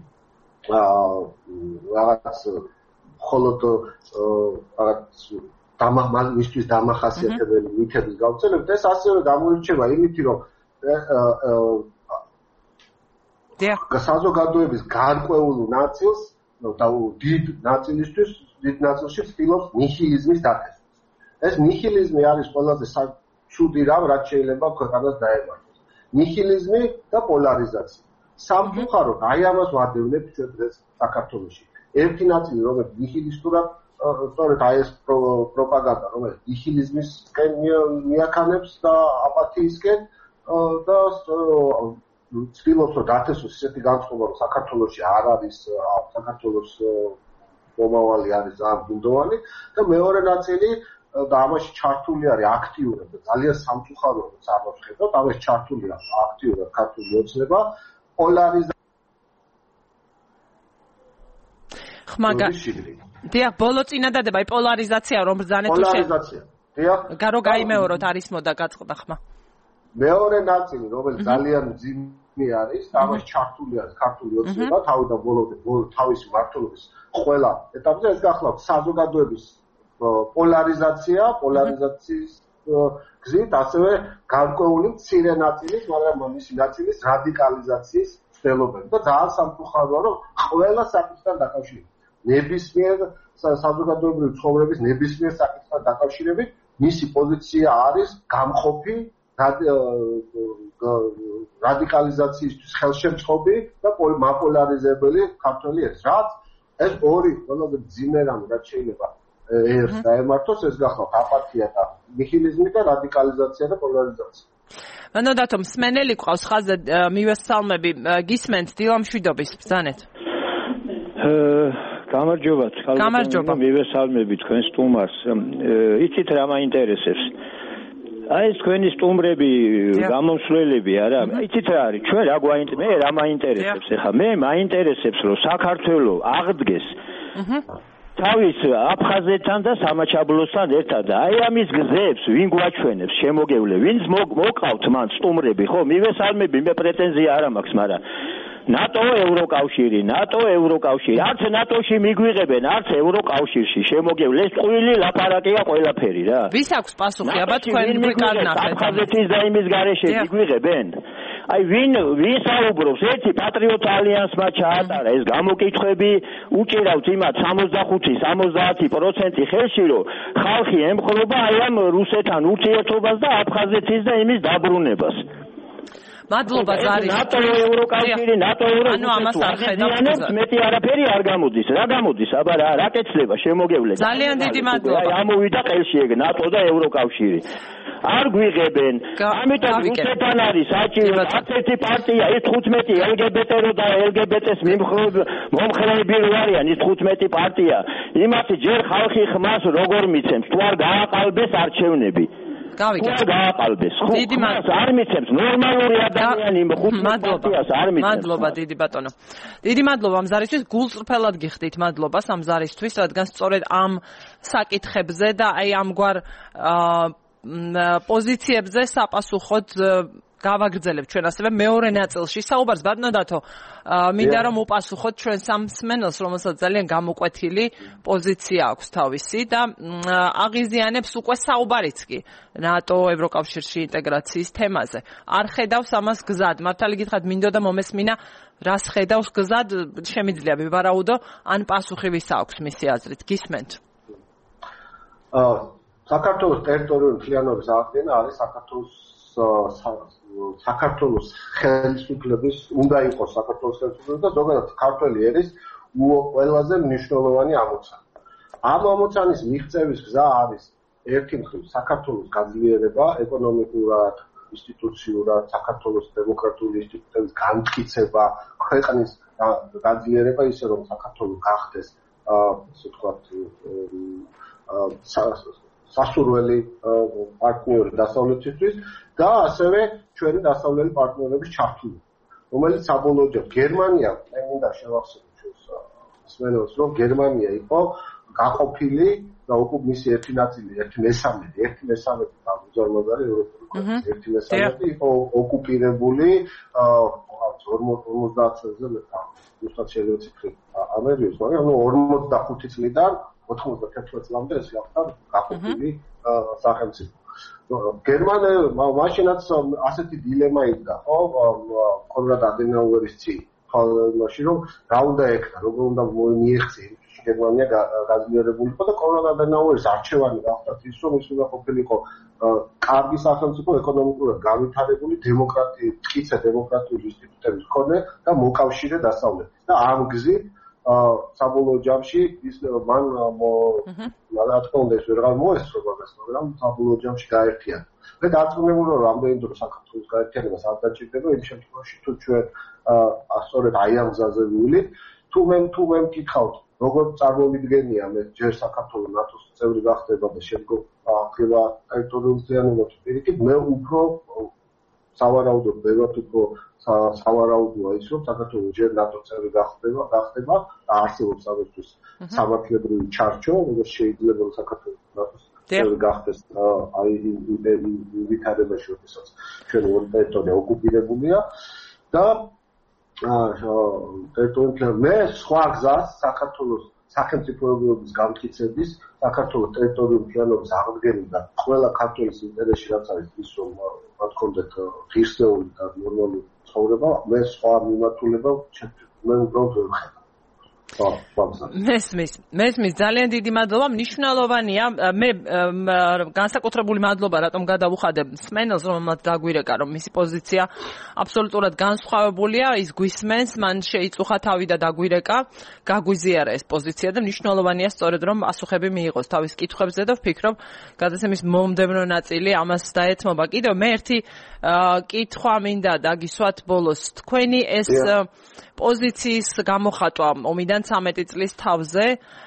აა რაღაც მხოლოდ რაღაც დამახასიათებელი დამახასიათებელი მითების გავრცელებით, ეს ასევე გამოირჩევა იმით, რომ საზოგადოების გარკვეულ ნაწილს და დიდ ნაწილისთვის, დიდ ნაწილში ცდილობს ნიჰილიზმის დათესვას. ეს ნიჰილიზმი არის ყველაზე ცუდი რამ, რაც შეიძლება ქვეყანას დაემართოს. ნიჰილიზმი და პოლარიზაცია. სამწუხაროდ, აი ამას ვადევნებთ ჩვენ დღეს საქართველოში. ერთი ნაწილი, რომელიც ნიჰილისტურად, სწორედ აი ეს პროპაგანდა, რომელიც ნიჰილიზმისკენ მიაქანებს და აპათიისკენ და ცდილობს რომ დათესოს ისეთი განწყობა, რომ საქართველოში არ არის, საქართველოს მომავალი არის ძალიან ბუნდოვანი და მეორე ნაწილი და ამაში ჩართული არის აქტიურად და ძალიან სამწუხაროდ ამას ხედავთ, ამაში ჩართულია აქტიურად ქართული ოცნება, პოლარიზაცია. ხმაგა. დიახ, ბოლო წინადადება, აი პოლარიზაცია რომ ბრძანეთ თუ შე. პოლარიზაცია. დიახ. გარო გაიმეოროთ არის მოდა გაწყდა ხმა. მეორე ნაწილი, რომელიც ძალიან მძიმე არის, ამას ჩართული არის ქართული ოცნება, თავიდან ბოლომდე თავისი მმართველობის ყველა ეტაპზე ეს გახლავთ საზოგადოების პოლარიზაცია, პოლარიზაციის გზით, ასევე გარკვეული მცირე ნაწილის, მაგრამ მისი ნაწილის რადიკალიზაციის ცდილობები და ძალიან სამწუხაროა, რომ ყველა საკითხთან დაკავშირებით, ნებისმიერ საზოგადოებრივი ცხოვრების ნებისმიერ საკითხთან დაკავშირებით, მისი პოზიცია არის გამყოფი რადიკალიზაციისთვის ხელშემწყობი და მაპოლარიზებელი ქართველი ეს რაც ეს ორი ყველაზე მძიმე რამ რაც შეიძლება ერთს დაემართოს ეს გახლავთ აპათია და ნიჰილიზმი და რადიკალიზაცია და პოლარიზაცია. მანოდათო მსმენელი ყავს ხაზზე მივესალმები გისმენთ დილამშვიდობის ბრძანეთ. გამარჯობათ გამარჯობა მივესალმები თქვენ სტუმარს. იცით რა მაინტერესებს? აი ეს თქვენი სტუმრები გამომსვლელები არა იცით რა არის ჩვენ რა გვაინტერესებს მე რა მაინტერესებს ეხლა მე მაინტერესებს რომ საქართველოს აღდგეს თავის აფხაზეთთან და სამაჩაბლოსთან ერთად აი ამის გზებს ვინ გვაჩვენებს შემოგევლე ვინც მოკავთ მან სტუმრები ხო მივესალმები მე პრეტენზია არ მაქვს მაგრამ ნატო ევროკავშირი ნატო ევროკავშირი არც ნატოში მიგვიღებენ არც ევროკავშირში შემოგევლე ეს წვილი ლაპარაკია ყველაფერი რა ვის აქვს პასუხი აბა თქვენ მიკარნახეთ აფხაზეთის და იმის გარეშე მიგვიღებენ აი ვინ ვინ საუბრობს ერთი პატრიოტ ალიანსმა ჩაატარა ეს გამოკითხვები უჭირავთ იმათ სამოცდახუთი სამოცდაათი პროცენტი ხელში რომ ხალხი ემხრობა აი ამ რუსეთთან ურთიერთობას და აფხაზეთის და იმის დაბრუნებას მადლობა ზარი ნატო ევროკავშირი ნატო ევროკავშირი ანუ ამას არ ხედავთ მეტი არაფერი არ გამოდის რა გამოდის აბა რა რა კეთდება შემოგევლეთ ძალიან დიდი მადლობა აი ამოვიდა ყელში ეგ ნატო და ევროკავშირი არ გვიღებენ ამიტომ რუსეთთან არის საჭირო ერთ-ერთი პარტია ის თხუთმეტი ელგებეტერო და ელგებეტეს მომხრეები რო არიან ის თხუთმეტი პარტია იმათი ჯერ ხალხი ხმას როგორ მიცემს თუ არ გააყალბეს არჩევნები გავიგეთ გააყალბეს ხო დიდი მადლობა არ მიცემს ნორმალური ადამიანი ხუთმეტ არ მიცემს მადლობა დიდი ბატონო დიდი მადლობა მზარისთვის გულწრფელად გიხდით მადლობა სამზარისთვის რადგან სწორედ ამ საკითხებზე და აი ამგვარ პოზიციებზე საპასუხოდ გავაგრძელებთ ჩვენ ასევე მეორე ნაწილში საუბარს ბატონო დათო მინდა რომ უპასუხოთ ჩვენ სამსმენელს რომელსაც ძალიან გამოკვეთილი პოზიცია აქვს თავისი და აღიზიანებს უკვე საუბარიც კი ნატო ევროკავშირში ინტეგრაციის თემაზე არ ხედავს ამას გზად მართალი გითხრათ მინდოდა მომესმინა რას ხედავს გზად შემიძლია ვივარაუდო ან პასუხი ვის აქვს მისი აზრით გისმენთ საქართველოს ტერიტორიული მთლიანობის აღდგენა არის საქართველოს საქართველოს ხელისუფლების უნდა იყოს საქართველოს ხელისუფლების და ზოგადად ქართველი ერის ყველაზე მნიშვნელოვანი ამოცანა. ამ ამოცანის მიღწევის გზა არის ერთი მხრივ საქართველოს გაძლიერება ეკონომიკურად, ინსტიტუციურად, საქართველოს დემოკრატიული ინსტიტუტების განმტკიცება, ქვეყნის გაძლიერება ისე რომ საქართველოს გახდეს ასე ვთქვათ სასურველი პარტნიორი დასავლეთისთვის და ასევე ჩვენი დასავლელი პარტნიორების ჩართულობა, რომელიც საბოლოო ჯერ გერმანია, მე მინდა შევახსენო ჩვენს მსმენელს, რომ გერმანია იყო გაყოფილი და უკვე მისი ერთი ნაწილი, ერთი მესამედი, ერთი მესამედი გამუზარმაზარი ევროპული ქვეყნის ერთი მესამედი იყო ოკუპირებული ორმოცდაათ წელზე მეტად. ზუსტად შეიძლება ციფრი ამერიის, მაგრამ ანუ ორმოცდახუთი წლიდან ოთხმოცდათერთმეტ წლამდე ეს გახდა გაყოფილი სახელმწიფო. გერმანელებმა მაშინაც ასეთი დილემა იდგა, ხო, კონრად ადენაუერის წინ, იმაში რომ რა უნდა ეკთა, როგორ უნდა მიეღწია გერმანია გაძლიერებულიყო და კონრად ადენაუერის არჩევანი გახდა ის, რომ ის უნდა ყოფილიყო კარგი სახელმწიფო, ეკონომიკურად განვითარებული, დემოკრატიული, მტკიცე დემოკრატიული ინსტიტუტების მქონე და მოკავშირე დასავლეთის. და ამ გზით საბოლოო ჯამში ის მან რა თქმა უნდა ეს ვეღარ მოესწრო მაგას, მაგრამ საბოლოო ჯამში გაერთიანა. მე დარწმუნებული ვარ, რამდენი დრო საქართველოს გაერთიანებას არ დაჭირდება იმ შემთხვევაში, თუ ჩვენ სწორედ აი ამ გზაზე ვივლის, თუ მე თუ მე მკითხავთ, როგორ წარმოვიდგენია მე ჯერ საქართველოს ნატოს წევრი გახდება და შემდგომ ახლა ტერიტორიული ზიანობა თუ პირიქით, მე უფრო სავარაუდოდ ბევრად უფრო სავარაუდოა ის, რომ საქართველოს ჯერ ნატოს წევრი გახდება, გახდება და არსებობს ამისთვის სამართლებრივი ჩარჩო, როგორც შეიძლება საქართველოს ნატოს წევრი გახდეს აი იმ ვითარებაში, როდესაც ჩვენ ორი ტერიტორია ოკუპირებულია და ტერიტორია მე სხვა გზას საქართველოს სახელმწიფოების გამტკიცების, საქართველოს ტერიტორიული მთლიანობის აღდგენის და ყველა ქართველის ინტერესში რაც არის ის, რომ მათ ჰქონდეთ ღირსეული და ნორმალური ცხოვრება, მე სხვა მიმართულება მე უბრალოდ ვერ ვხედავ. მესმის, მესმის ძალიან დიდი მადლობა, მნიშვნელოვანია. მე განსაკუთრებული მადლობა რატომ გადავუხადე სმენელს, რომელმაც დაგვირეკა, რომ მისი პოზიცია აბსოლუტურად განსხვავებულია, ის გვისმენს, მან შეიწუხა თავი და დაგვირეკა, გაგვიზიარა ეს პოზიცია და მნიშვნელოვანია სწორედ რომ პასუხები მიიღოს თავის კითხვებზე და ვფიქრობ, გადაცემის მომდევნო ნაწილი ამას დაეთმობა. კიდევ მე ერთი კითხვა მინდა დაგისვათ ბოლოს. თქვენი ეს პოზიციის გამოხატვა ომიდან ცამეტი წლის თავზე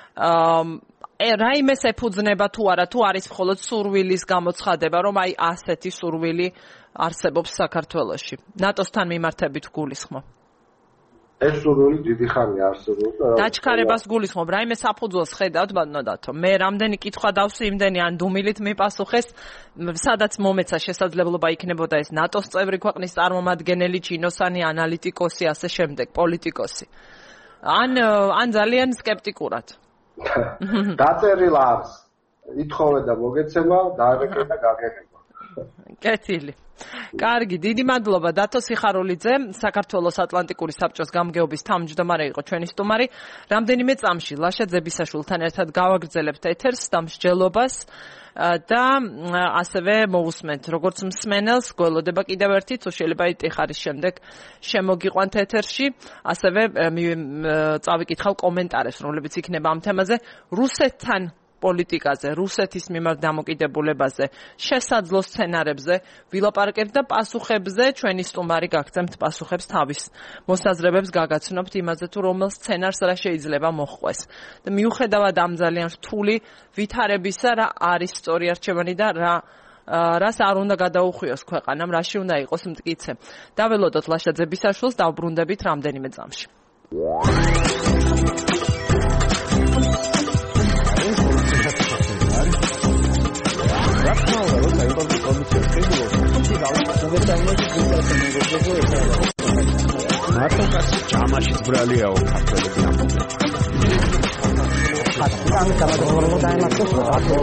რაიმეს ეფუძნება თუ არა, თუ არის მხოლოდ სურვილის გამოცხადება, რომ აი ასეთი სურვილი არსებობს საქართველოში. ნატოსთან მიმართებით გულისხმობ. ეს სურვილი დიდი ხანია არსებობს. დაჩქარებას გულისხმობ, რაიმე საფუძველს ხედავთ, ბატონო დათო. მე რამდენი კითხვა დავსვი, იმდენი ან დუმილით მიპასუხეს, სადაც მომეცა შესაძლებლობა იქნებოდა ეს ნატოს წევრი ქვეყნის წარმომადგენელი, ჩინოსანი, ანალიტიკოსი, ასე შემდეგ, პოლიტიკოსი. ან ან ძალიან სკეპტიკურად. დაწერილ არის. ითხოვე და მოგეცემა, დაერეკე და გაგერება. კეთილი. კარგი, დიდი მადლობა დათო სიხარულიძე, საქართველოს ატლანტიკური საბჭოს გამგეობის თავმჯდომარე იყო ჩვენი სტუმარი. რამდენიმე წამში ლაშა ძებისაშვილთან ერთად გავაგრძელებთ ეთერს და მსჯელობას და ასევე მოусმენთ როგორც მსმენელს, გველოდება კიდევ ერთი, თუ შეიძლება იტიხარის შემდეგ შემოგიყვანთ ეთერში, ასევე წავიკითხავ კომენტარებს, რომლებიც იქნება ამ თემაზე, რუსეთთან პოლიტიკაზე, რუსეთის მიმართ დამოკიდებულებაზე, შესაძლო სცენარებზე ვილაპარაკებთ და პასუხებზე ჩვენი სტუმარი გაგცემთ პასუხებს თავის მოსაზრებებს გაგაცნობთ იმაზე თუ რომელ სცენარს რა შეიძლება მოჰყვეს. და მიუხედავად ამ ძალიან რთული ვითარებისა, რა არის სწორი არჩევანი და რა რას არ უნდა გადაუხვიოს ქვეყანამ, რაში უნდა იყოს მტკიცე. დაველოდოთ ლაშა ძებისაშვილს, დავბრუნდებით რამდენიმე წამში. მარტო კაცი ჭამაშის ბრალიაო ქართველები ამბობენ. ამის გამოგროვება დაემართოს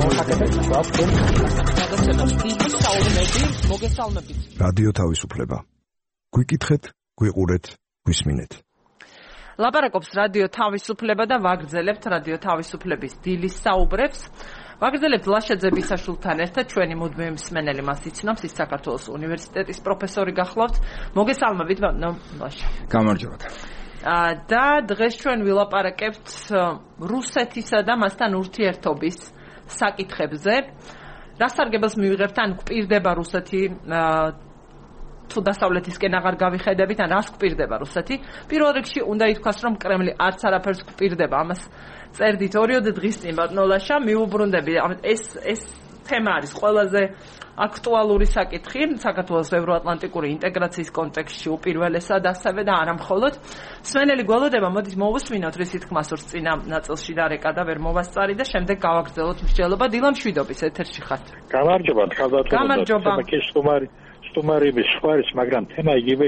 რადიო თავისუფლება. გვიკითხეთ, გვიყურეთ, გვისმინეთ. ლაპარაკობს რადიო თავისუფლება და ვაგრძელებთ რადიო თავისუფლების დილის საუბრებს. ვაგრძელებთ ლაშა ძებისაშვილთან ერთად ჩვენი მუდმივი მსმენელი მას იცნობს, ის საქართველოს უნივერსიტეტის პროფესორი გახლავთ. მოგესალმებით, ბატონო ლაშა. გამარჯობათ. და დღეს ჩვენ ვილაპარაკებთ რუსეთისა და მასთან ურთიერთობის საკითხებზე. რა სარგებელს მივიღებთ, ან გვპირდება რუსეთი თუ დასავლეთისკენ აღარ გავიხედებით, ან რას გვპირდება რუსეთი? პირველ რიგში უნდა ითქვას, რომ კრემლი არც არაფერს გვპირდება. ამას წერდით ორიოდე დღის წინ, ბატონო ლაშა, მიუბრუნდები. ეს ეს თემა არის ყველაზე აქტუალური საკითხი საქართველოს ევროატლანტიკური ინტეგრაციის კონტექსტში უპირველესად ასევე და არა მხოლოდ. სვენელი გველოდება, მოდით მოვუსმინოთ რისი თქმას ორ წინა ნაწილში დარეკა და ვერ მოვასწარი და შემდეგ გავაგრძელოთ მსჯელობა. დილა მშვიდობის ეთერში ხართ. გამარჯობა, ხალხო. გამარჯობა. სტუმარი შეყვარის, მაგრამ თემა იგივე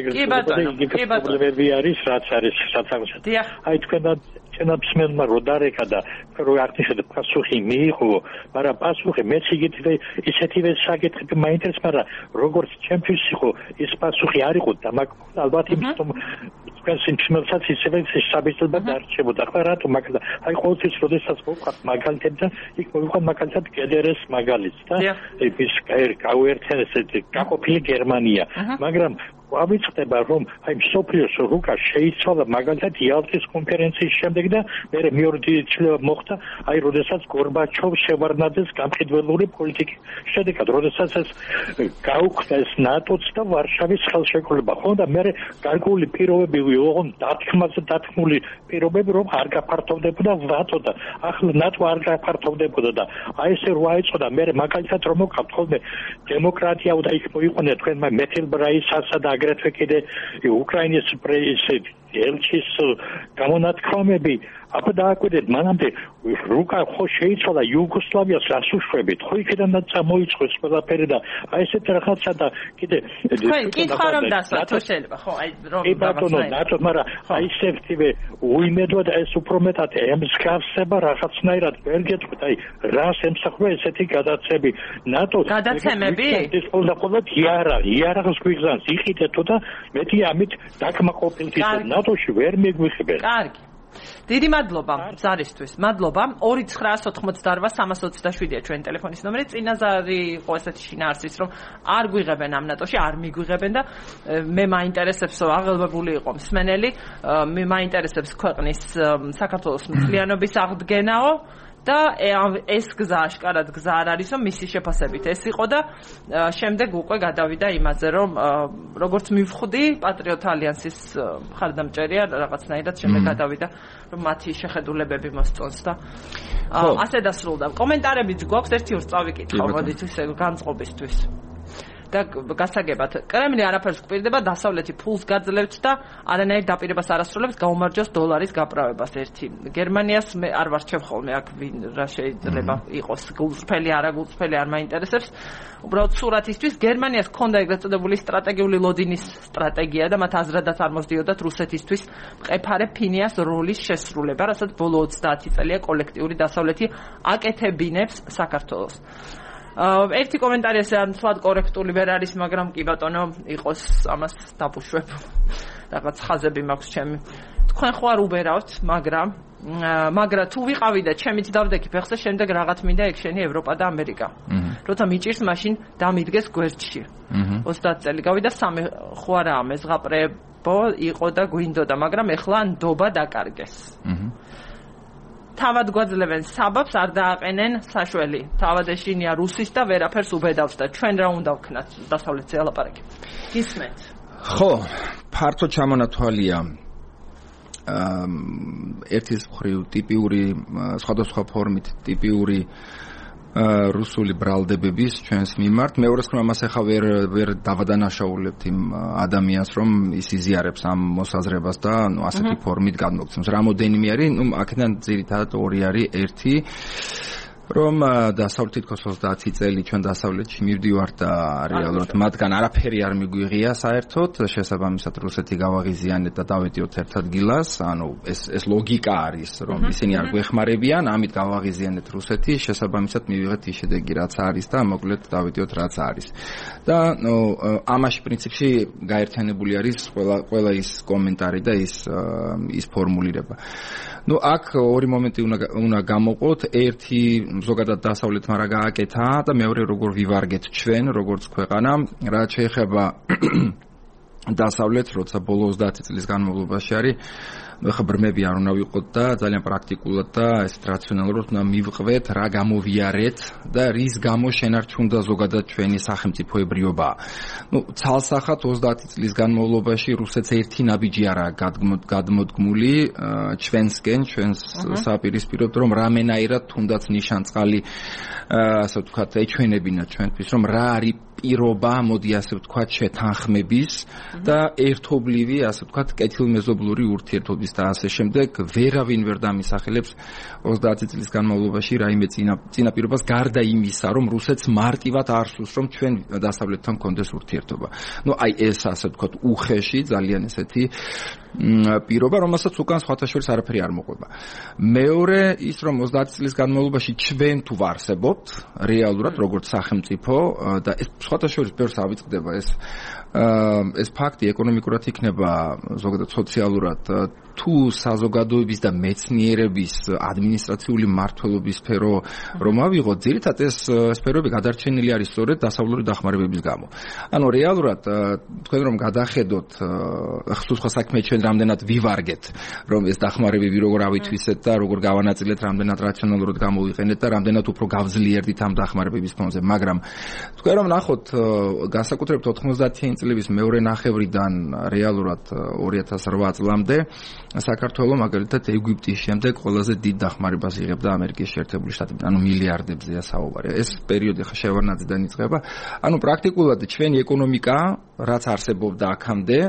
იგივე პრობლემები არის, რაც არის საწარმოო. აი თქვენთან ჩვენებსმენმა რო დარეკა და რო არტიშად პასუხი მიიღო, მაგრამ პასუხი მეც იგივე ისეთივე საკითხები მაინტერესებს, მაგრამ როგორც ჩემთვის იყო ის პასუხი არ იყო და მაგ ალბათ იმის რომ თქვენს სიმსმელსაც ისევე საბჭოება დარჩებოდა. ხო რატო მაგალითად აი ყოველთვის როდესაც მოვყავ მაგალითად და იქ მოვიყავ მაგალითად კედერეს მაგალითს და ის გაუერთენ ესეთი გაყოფილი გერმანია, მაგრამ ავიწყდება რომ აი სოფლიოს რუკა შეიცვალა მაგალითად იალტის კონფერენციის შემდეგ და მე მეორე ცვლილება მოხდა აი როდესაც გორბაჩოვს შევარდნაძეს გამყიდველური პოლიტიკის შედეგად როდესაც ეს გაუქმდა ეს ნატოც და ვარშავის ხელშეკრულება ხო და მე გარკვეული პირობები ვიყო დათქმაზე დათქმული პირობები რომ არ გაფართოვდებოდა ნატო და ახლა ნატო არ გაფართოვდებოდა და აი ესე რო აიწყო და მე მაგალითად რომ მოვყავთ ხოლმე დემოკრატია და იქ მოიყვნენ თქვენმა მეთილბრაისასა და აგრეთვე კიდე უკრაინის პრეზიდენტი ელჩის გამონათქვამები აბა დააკვირდეთ მანამდე რუკა ხო შეიცვალა იუგოსლავიას რას უშვებით ხო იქედანაც მოიწყო ეს ყველაფერი და აი ესეთ რაღაცა და კიდე ხო კითხვა რომ დასვა თუ შეიძლება ხო აი რომ ბატონო ნატო მაგრამ აი ესეთივე უიმედო და ეს უფრო მეტად ემსგავსება რაღაცნაირად ვერ გეტყვით აი რას ემსახურა ესეთი გადაცემები ნატო გადაცემები ეს ყველა ყველა იარაღ იარაღს გვიგზავს იყიდეთო და მეტი ამით დაკმაყოფილდით ნატოში ვერ მიგვიხიბეთ კარგი დიდი მადლობა ზარისთვის. მადლობა. ორი ცხრაას ოთხმოცდაოთხ სამას ოცდაშვიდია ჩვენი ტელეფონის ნომერი. წინაზარი იყო ესეთი შინაარსის რომ არ გვიღებენ ამ ნატოში, არ მიგვიღებენ და მე მაინტერესებს აღელვებული იყო მსმენელი, მე მაინტერესებს ქვეყნის საქართველოს მთლიანობის აღდგენაო და ეს გზა აშკარად გზა არ არის რომ მისი შეფასებით ეს იყო და შემდეგ უკვე გადავიდა იმაზე რომ როგორც მივხვდი პატრიოტ ალიანსის მხარდამჭერია რაღაცნაირად შემდეგ გადავიდა რომ მათი შეხედულებები მოსწონს და ასე დასრულდა. კომენტარებიც გვაქვს ერთი ორ წავიკითხავ მოდით ისე განწყობისთვის. და გასაგებად კრემლი არაფერს გვპირდება დასავლეთი ფულს გაძლევთ და არანაირ დაპირებას არ ასრულებს გაუმარჯოს დოლარის გაправებას. ერთი გერმანიას მე არ ვარჩევ ხოლმე აქ ვინ რა შეიძლება იყოს გულწრფელი არა გულწრფელი არ მაინტერესებს. უბრალოდ სურათისთვის გერმანიას ჰქონდა ეგრეთ წოდებული სტრატეგიული ლოდინის სტრატეგია და მათ აზრადაც არ მოსდიოდათ რუსეთისთვის მყეფარე ფინიას როლის შესრულება, რასაც ბოლო ოცდაათი წელია კოლექტიური დასავლეთი აკეთებინებს საქართველოს. ერთი კომენტარი ესე ან კორექტული ვერ არის, მაგრამ კი ბატონო იყოს ამას დაფუშვებ. რაღაც ხაზები მაქვს ჩემი. თქვენ ხო არ უბერავთ, მაგრამ მაგრამ თუ ვიყავი და ჩემით დავდექი ფეხზე, შემდეგ რაღაც მინდა ეგ შენი ევროპა და ამერიკა. როცა მიჭირს, მაშინ დამიდგეს გვერდში. ოცდაათი წელი გავიდა, სამი ხო არაა მეზღაპრეებო იყო და გვინდოდა, მაგრამ ეხლა ნდობა დაკარგეს. თავად გვაძლევენ საბაბს არ დააყენენ საშველი. თავად ეშინია რუსის და ვერაფერს უბედავს და ჩვენ რა უნდა ვქნათ დასავლეთზე ალაპარაკი. ისმენთ. ხო, ფართო ჩამონათვალია ერთის მხრივ ტიპიური სხვადასხვა ფორმით ტიპიური რუსული ბრალდებების ჩვენს მიმართ. მეორეს მხრივ ამას ახლა ვერ ვერ დავადანაშაულებთ იმ ადამიანს, რომ ის იზიარებს ამ მოსაზრებას და ნუ ასეთი ფორმით გადმოგცემს. რამოდენიმე არის, ნუ აქედან ძირითადად ორი არის. ერთი რომ დასავლეთ თითქოს ოცდაათი წელი ჩვენ დასავლეთში მივდივართ და რეალურად მათგან არაფერი არ მიგვიღია საერთოდ, შესაბამისად რუსეთი გავაღიზიანეთ და დავედიოთ ერთ ადგილას, ანუ ეს ეს ლოგიკა არის, რომ ისინი არ გვეხმარებიან, ამით გავაღიზიანეთ რუსეთი, შესაბამისად მივიღეთ ის შედეგი რაც არის და მოკლედ დავედიოთ რაც არის. და ნუ ამაში პრინციპში გაერთიანებული არის ყველა ყველა ის კომენტარი და ის ის ფორმულირება. ნუ აქ ორი მომენტი უნდა უნდა გამოყოთ, ერთი ზოგადად დასავლეთმა რა გააკეთა და მეორე როგორ ვივარგეთ ჩვენ როგორც ქვეყანა, რაც შეეხება დასავლეთს, როცა ბოლო ოცდაათი წლის განმავლობაში არის ხა ბრმები არ უნდა ვიყოთ და ძალიან პრაქტიკულად და ესეთ რაციონალურად უნდა მივყვეთ რა გამოვიარეთ და რის გამო შენარჩუნდა ზოგადად ჩვენი სახელმწიფოებრიობა. ნუ ცალსახად ოცდაათი წლის განმავლობაში რუსეთს ერთი ნაბიჯი არა გადმოდგმული ჩვენსკენ, ჩვენს საპირისპიროდ, რომ რამენაირად თუნდაც ნიშანწყალი ასე ვთქვათ ეჩვენებინა ჩვენთვის, რომ რა არის პირობა, მოდი ასე ვთქვათ, შეთანხმების და ერთობლივი, ასე ვთქვათ, კეთილმეზობლური ურთიერთობის და ასე შემდეგ ვერავინ ვერ დამისახელებს ოცდაათი წლის განმავლობაში რაიმე წინაპირობას გარდა იმისა, რომ რუსეთს მარტივად არ სურს, რომ ჩვენ დასავლეთთან გქონდეს ურთიერთობა. ნუ აი ეს ასე ვთქვათ, უხეში ძალიან ესეთი პირობა, რომელსაც უკან სხვათა შორის არაფერი არ მოყვება. მეორე ის, რომ ოცდაათი წლის განმავლობაში ჩვენ თუ ვარსებობთ რეალურად როგორც სახელმწიფო და ეს სხვათა შორის ბევრს ავიწყდება ეს ეს ფაქტი ეკონომიკურად იქნება ზოგადად სოციალურად თუ საზოგადოების და მეცნიერების ადმინისტრაციული მმართველობის სფერო რომ ავიღოთ, ძირითადად ეს სფეროები გადარჩენილი არის სწორედ დასავლური დახმარებების გამო. ანუ რეალურად თქვენ რომ გადახედოთ ხსუსხა საქმე ჩვენ რამდენად ვივარგეთ, რომ ეს დახმარებები როგორ ავითვისეთ და როგორ გავანაწილეთ, რამდენად რაციონალურად გამოვიყენეთ და რამდენად უფრო გავძლიერდით ამ დახმარებების ფონზე, მაგრამ თქვენ რომ ნახოთ განსაკუთრებით ოთხმოცდაათიანი წლების მეორე ნახევრიდან რეალურად ორი ათას რვა წლამდე საქართველო მაგალითად ეგვიპტის შემდეგ ყველაზე დიდ დახმარებას იღებდა ამერიკის შეერთებული შტატებიდან, ანუ მილიარდებზეა საუბარი. ეს პერიოდი ხა შევარნაძიდან იწყება. ანუ პრაქტიკულად ჩვენი ეკონომიკა, რაც არსებობდა აქამდე,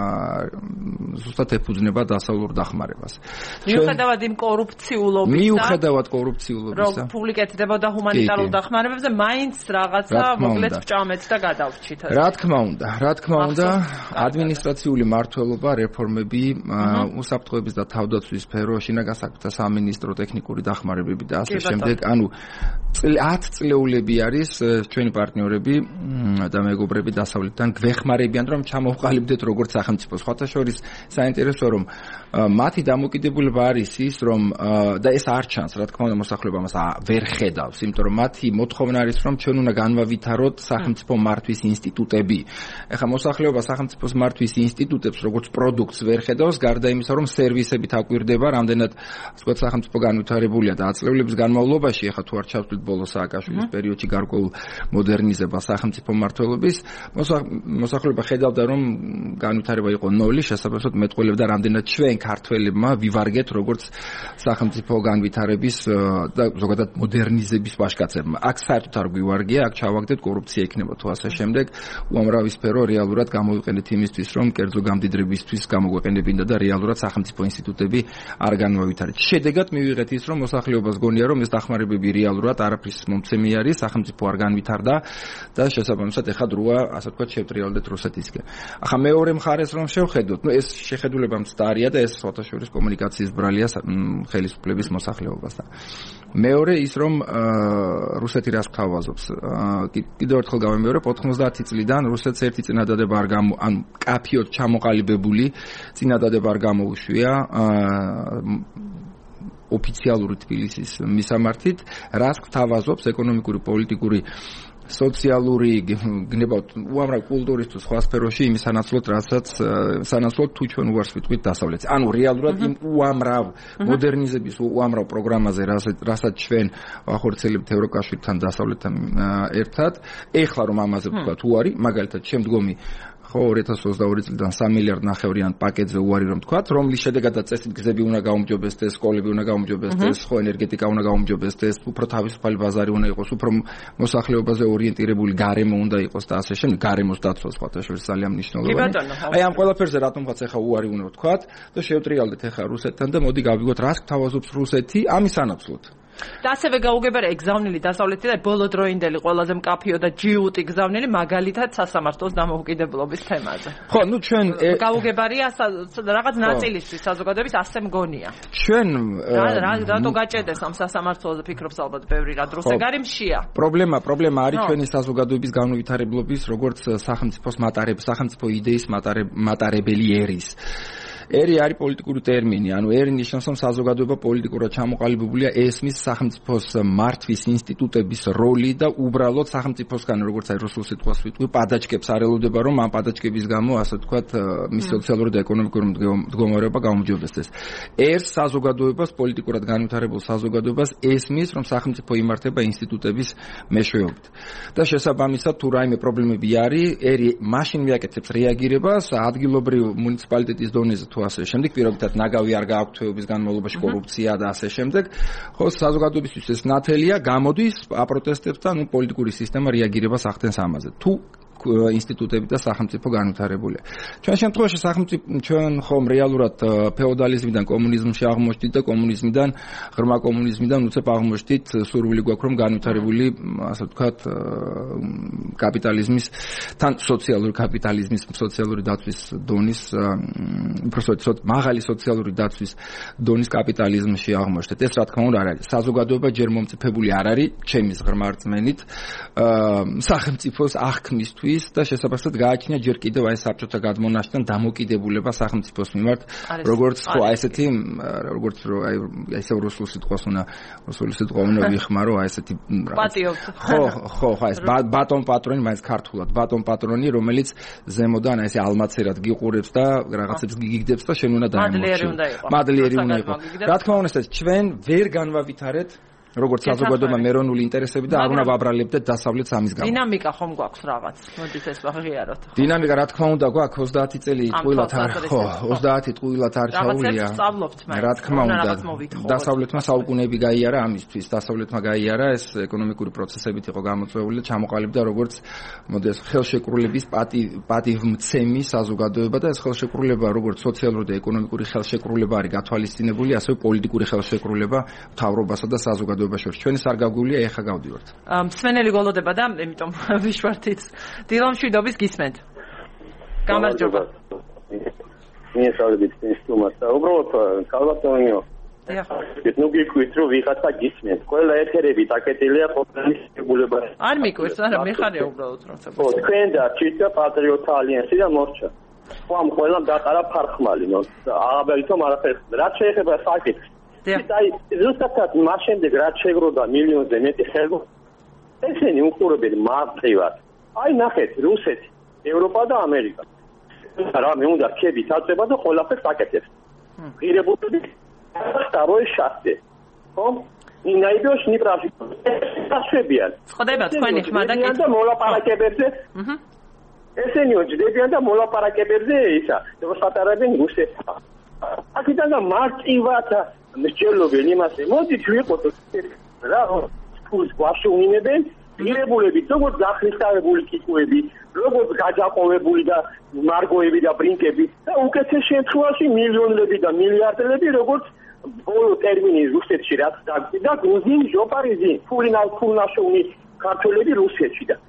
ზუსტად ეფუძნება დასავლურ დახმარებას. მიუხედავად იმ კორუფციულობისა, მიუხედავად კორუფციულობისა, რომ პუბლიკეთდებოდა ჰუმანიტარულ დახმარებებზე, მაინც რაღაცა მოკლედ ვჭამეთ და გადავჭით. რა თქმა უნდა, რა თქმა უნდა, ადმინისტრაციული მმართველობა, რეფორმები, უსაფრთხოების და თავდაცვის სფერო, შინაგან საქმეთა სამინისტრო, ტექნიკური დახმარებები და ასე შემდეგ. ანუ ათი წლეულები არის ჩვენი პარტნიორები და მეგობრები დასავლეთიდან გვეხმარებიან, რომ ჩამოვყალიბდეთ როგორც სახელმწიფო. სხვათა შორის საინტერესოა, რომ მათი დამოკიდებულება არის ის, რომ და ეს არ ჩანს, რა თქმა უნდა, მოსახლეობა მას ვერ ხედავს, იმიტომ რომ მათი მოთხოვნა არის, რომ ჩვენ უნდა განვავითაროთ სახელმწიფო მართვის ინსტიტუტები. ეხლა მოსახლეობა სახელმწიფოს მართვის ინსტიტუტებს როგორც პროდუქტს ვერ ხედავს, გარდა იმისა, რომ სერვისებით აკვირდება, რამდენად ასე ვთქვათ, სახელმწიფო განვითარებულია და აწლევლების განმავლობაში, ეხლა თუ არ ჩავთვლით ბოლო სააკაშვილის პერიოდში გარკვეულ მოდერნიზებას სახელმწიფო მმართველობის, მოსახლეობა ხედავდა, რომ განვითარება იყო ნოლი, შესაბამისად მეტყველებდა, რამდენად ჩვენ ქართველებმა ვივარგეთ როგორც სახელმწიფო განვითარების და ზოგადად მოდერნიზების ვაჟკაცებმა. აქ საერთოდ არ გვივარგია, აქ ჩავაგდეთ, კორუფცია იქნება თუ ასე შემდეგ. უამრავი სფერო რეალურად გამოვიყენეთ იმისთვის, რომ კერძო გამდიდრებისთვის გამოგვეყენებინდა და რეალურად სახელმწიფო ინსტიტუტები არ განვავითარეთ. შედეგად მივიღეთ ის, რომ მოსახლეობას გონია, რომ ეს დახმარებები რეალურად არაფრის მომცემი არის, სახელმწიფო არ განვითარდა და შესაბამისად ეხლა დროა, ასე ვთქვათ, შევტრიალდეთ რუსეთისკენ. ახლა მეორე მხარეს რომ შევხედოთ, ნუ ეს შეხედულება მცდარია და ეს სხვათა შორის კომუნიკაციის ბრალია ხელისუფლების მოსახლეობასთან. მეორე ის, რომ რუსეთი რას გთავაზობს. კიდევ ერთხელ გავიმეორებ, ოთხმოცდაათი წლიდან რუსეთს ერთი წინადადება არ გამო, ან კაფიოდ ჩამოყალიბებული წინადადება არ გამოუშვია ოფიციალური თბილისის მისამართით, რას გთავაზობს ეკონომიკური, პოლიტიკური, სოციალური, გნებავთ უამრავ კულტურის თუ სხვა სფეროში იმის სანაცვლოდ, რასაც სანაცვლოდ თუ ჩვენ უარს ვიტყვით დასავლეთს. ანუ რეალურად იმ უამრავ მოდერნიზების უამრავ პროგრამაზე, რასაც ჩვენ ვახორციელებთ ევროკავშირთან დასავლეთთან ერთად, ეხლა რომ ამაზე ვთქვათ უარი, მაგალითად შემდგომი ხო ორი ათას ოცდაორი წლიდან სამი მილიარდ ნახევრიან პაკეტზე უარი რომ თქვათ, რომლის შედეგადაც წესით გზები უნდა გაუმჯობესდეს, სკოლები უნდა გაუმჯობესდეს, ხო ენერგეტიკა უნდა გაუმჯობესდეს, უფრო თავისუფალი ბაზარი უნდა იყოს, უფრო მოსახლეობაზე ორიენტირებული გარემო უნდა იყოს და ასე შემდეგ. გარემოს დაცვა სხვათა შორის ძალიან მნიშვნელოვანია. აი ამ ყველაფერზე რატომღაც ახლა უარი უნდა ვთქვათ და შევტრიალდეთ ახლა რუსეთთან და მოდი გავიგოთ რას გთავაზობს რუსეთი ამის სანაცვლოდ. და ასევე გაუგებარ ეგზავნილი დასავლეთი და ბოლოდროინდელი ყველაზე მკაფიო და ჯიუტი გზავნილი მაგალითად სასამართლოს დამოუკიდებლობის თემაზე. ხო, ნუ ჩვენ გაუგებარია რაღაც ნაწილისთვის საზოგადოების ასე მგონია. ჩვენ რატო გაჭედეს ამ სასამართლოზე ფიქრობს ალბათ ბევრი რა დროს ეგარი მშია. პრობლემა, პრობლემა არის ჩვენი საზოგადოების განვითარებლობის როგორც სახელმწიფოს მატარებ, სახელმწიფო იდეის მატარებელი ერის. ერი არის პოლიტიკური ტერმინი, ანუ ერი ნიშნავს, რომ საზოგადოება პოლიტიკურად ჩამოყალიბებულია, ესმის სახელმწიფოს მართვის ინსტიტუტების როლი და უბრალოდ სახელმწიფოსგან, როგორც აი რუსულ სიტყვას ვიტყვი, პადაჩკებს არ ელოდება, რომ ამ პადაჩკების გამო, ასე ვთქვათ, მის სოციალური და ეკონომიკური მდგომარეობა გაუმჯობესდეს. ერს საზოგადოებას, პოლიტიკურად განვითარებულ საზოგადოებას ესმის, რომ სახელმწიფო იმართება ინსტიტუტების მეშვეობით. და შესაბამისად, თუ რაიმე პრობლემები არის, ერი მაშინ მიაკეთებს რეაგირებას ადგილობრივ მუნიციპალიტეტის დონეზე თუ ასე შემდეგ, პირობითად ნაგავი არ გააქვთ თვეების განმავლობაში კორუფცია და ასე შემდეგ. ხო, საზოგადოებისთვის ეს ნათელია, გამოდის, აპროტესტებს და ნუ პოლიტიკური სისტემა რეაგირებას ახდენს ამაზე. თუ ინსტიტუტები და სახელმწიფო განვითარებულია. ჩვენ შემთხვევაში სახელმწიფო ჩვენ ხომ რეალურად ფეოდალიზმიდან კომუნიზმში აღმოჩნდით და კომუნიზმიდან ღრმა კომუნიზმიდან უცებ აღმოჩნდით სურვილი გვაქვს რომ განვითარებული ასე ვთქვათ კაპიტალიზმის თან სოციალური კაპიტალიზმის სოციალური დაცვის დონის უბრალოდ მაღალი სოციალური დაცვის დონის კაპიტალიზმში აღმოჩნდეთ. ეს რა თქმა უნდა არ არის. საზოგადოება ჯერ მომწიფებული არ არის ჩემის ღრმა რწმენით სახელმწიფოს აღქმისთვის და შესაბამისად გააჩნია ჯერ კიდევ აი საბჭოთა გადმონაშთთან დამოკიდებულება სახელმწიფოს მიმართ როგორც ხო აი ესეთი როგორც აი ესე რუსულ სიტყვას უნდა რუსული სიტყვა უნდა ვიხმარო აი ესეთი პატიობთ ხო ხო ხო ეს ბატონ პატრონი მაინც ქართულად ბატონ პატრონი რომელიც ზემოდან აი ესე ალმაცერად გიყურებს და რაღაცებს გიგდებს და შენ უნდა დაემორჩილო მადლიერი უნდა იყო რა თქმა უნდა ეს ჩვენ ვერ განვავითარეთ როგორც საზოგადოება მერონული ინტერესები და არ უნდა ვაბრალებდეთ დასავლეთს ამის გამო. დინამიკა ხომ გვაქვს რაღაც? მოდით ეს ვაღიაროთ. დინამიკა რა თქმა უნდა გვაქვს ოცდაათი წელი ტყუილად არ ხო ოცდაათი ტყუილად არ ჩაუვლია. რა თქმა უნდა დასავლეთმა საუკუნეები გაიარა ამისთვის. დასავლეთმა გაიარა ეს ეკონომიკური პროცესებით იყო გამოწვეული და ჩამოყალიბდა როგორც მოდეს ხელშეკრულების პატი პატივმცემი საზოგადოება და ეს ხელშეკრულება როგორც სოციალური და ეკონომიკური ხელშეკრულება არის გათვალისწინებული, ასევე პოლიტიკური ხელშეკრულება მთავრობასა და საზოგადოებას ჩვენი სარგაგულია ეხა გავდივართ. მსმენელი გოლოდება და იმიტომ ვიშვართით დილამშვიდობის გისმენთ. გამარჯობა. მიესალმებით ინსტიტუტს და უბრალოდ კალბატონიო. ეს ნუ გიქვით რომ ვიღაცა გისმენთ. ყველა ეთერები დაკეტილია ყოველი შეგულება. არ მიკვირს, არა მეხარია უბრალოდ როცა. ხო, თქვენ და ჩიტა პატრიოტ ალიანსი და მორჩა. ხომ ყველა დატარა ფარხმალი, ნო აღაბერითო არაფერს. რაც შეეხება საკითხს აი ზუსტად მას შემდეგ რაც შეგროდა მილიონზე მეტი ხელო ესენი უყურებენ მარტივად აი ნახეთ რუსეთი ევროპა და ამერიკა რა მე უნდა ქები თაწება და ყველაფერს აკეთებს ღირებულები სტაროი შასტე ხო ინაიდოშ ნიბრაში ასებიან ხდება თქვენი ხმა და კი და მოლაპარაკებებზე აჰა ესენი უჯდებიან და მოლაპარაკებებზე ისა როგორც ატარებენ რუსეთს აქედან და მარტივად მსჯელობენ იმასე მოდით ვიყოთ რა ფულს გვაშოვნინებენ ღირებულები როგორც გახლისავებული კითხვები როგორც გაჯაყოვებული და მარგოები და ბრინკები და უკეთეს შემთხვევაში მილიონლები და მილიარდლები როგორც ბოლო ტერმინი რუსეთში რაც დაგდა გრუზინ ჟოპარიზი ფულინა ფულნაშოვნი ქართველები რუსეთში და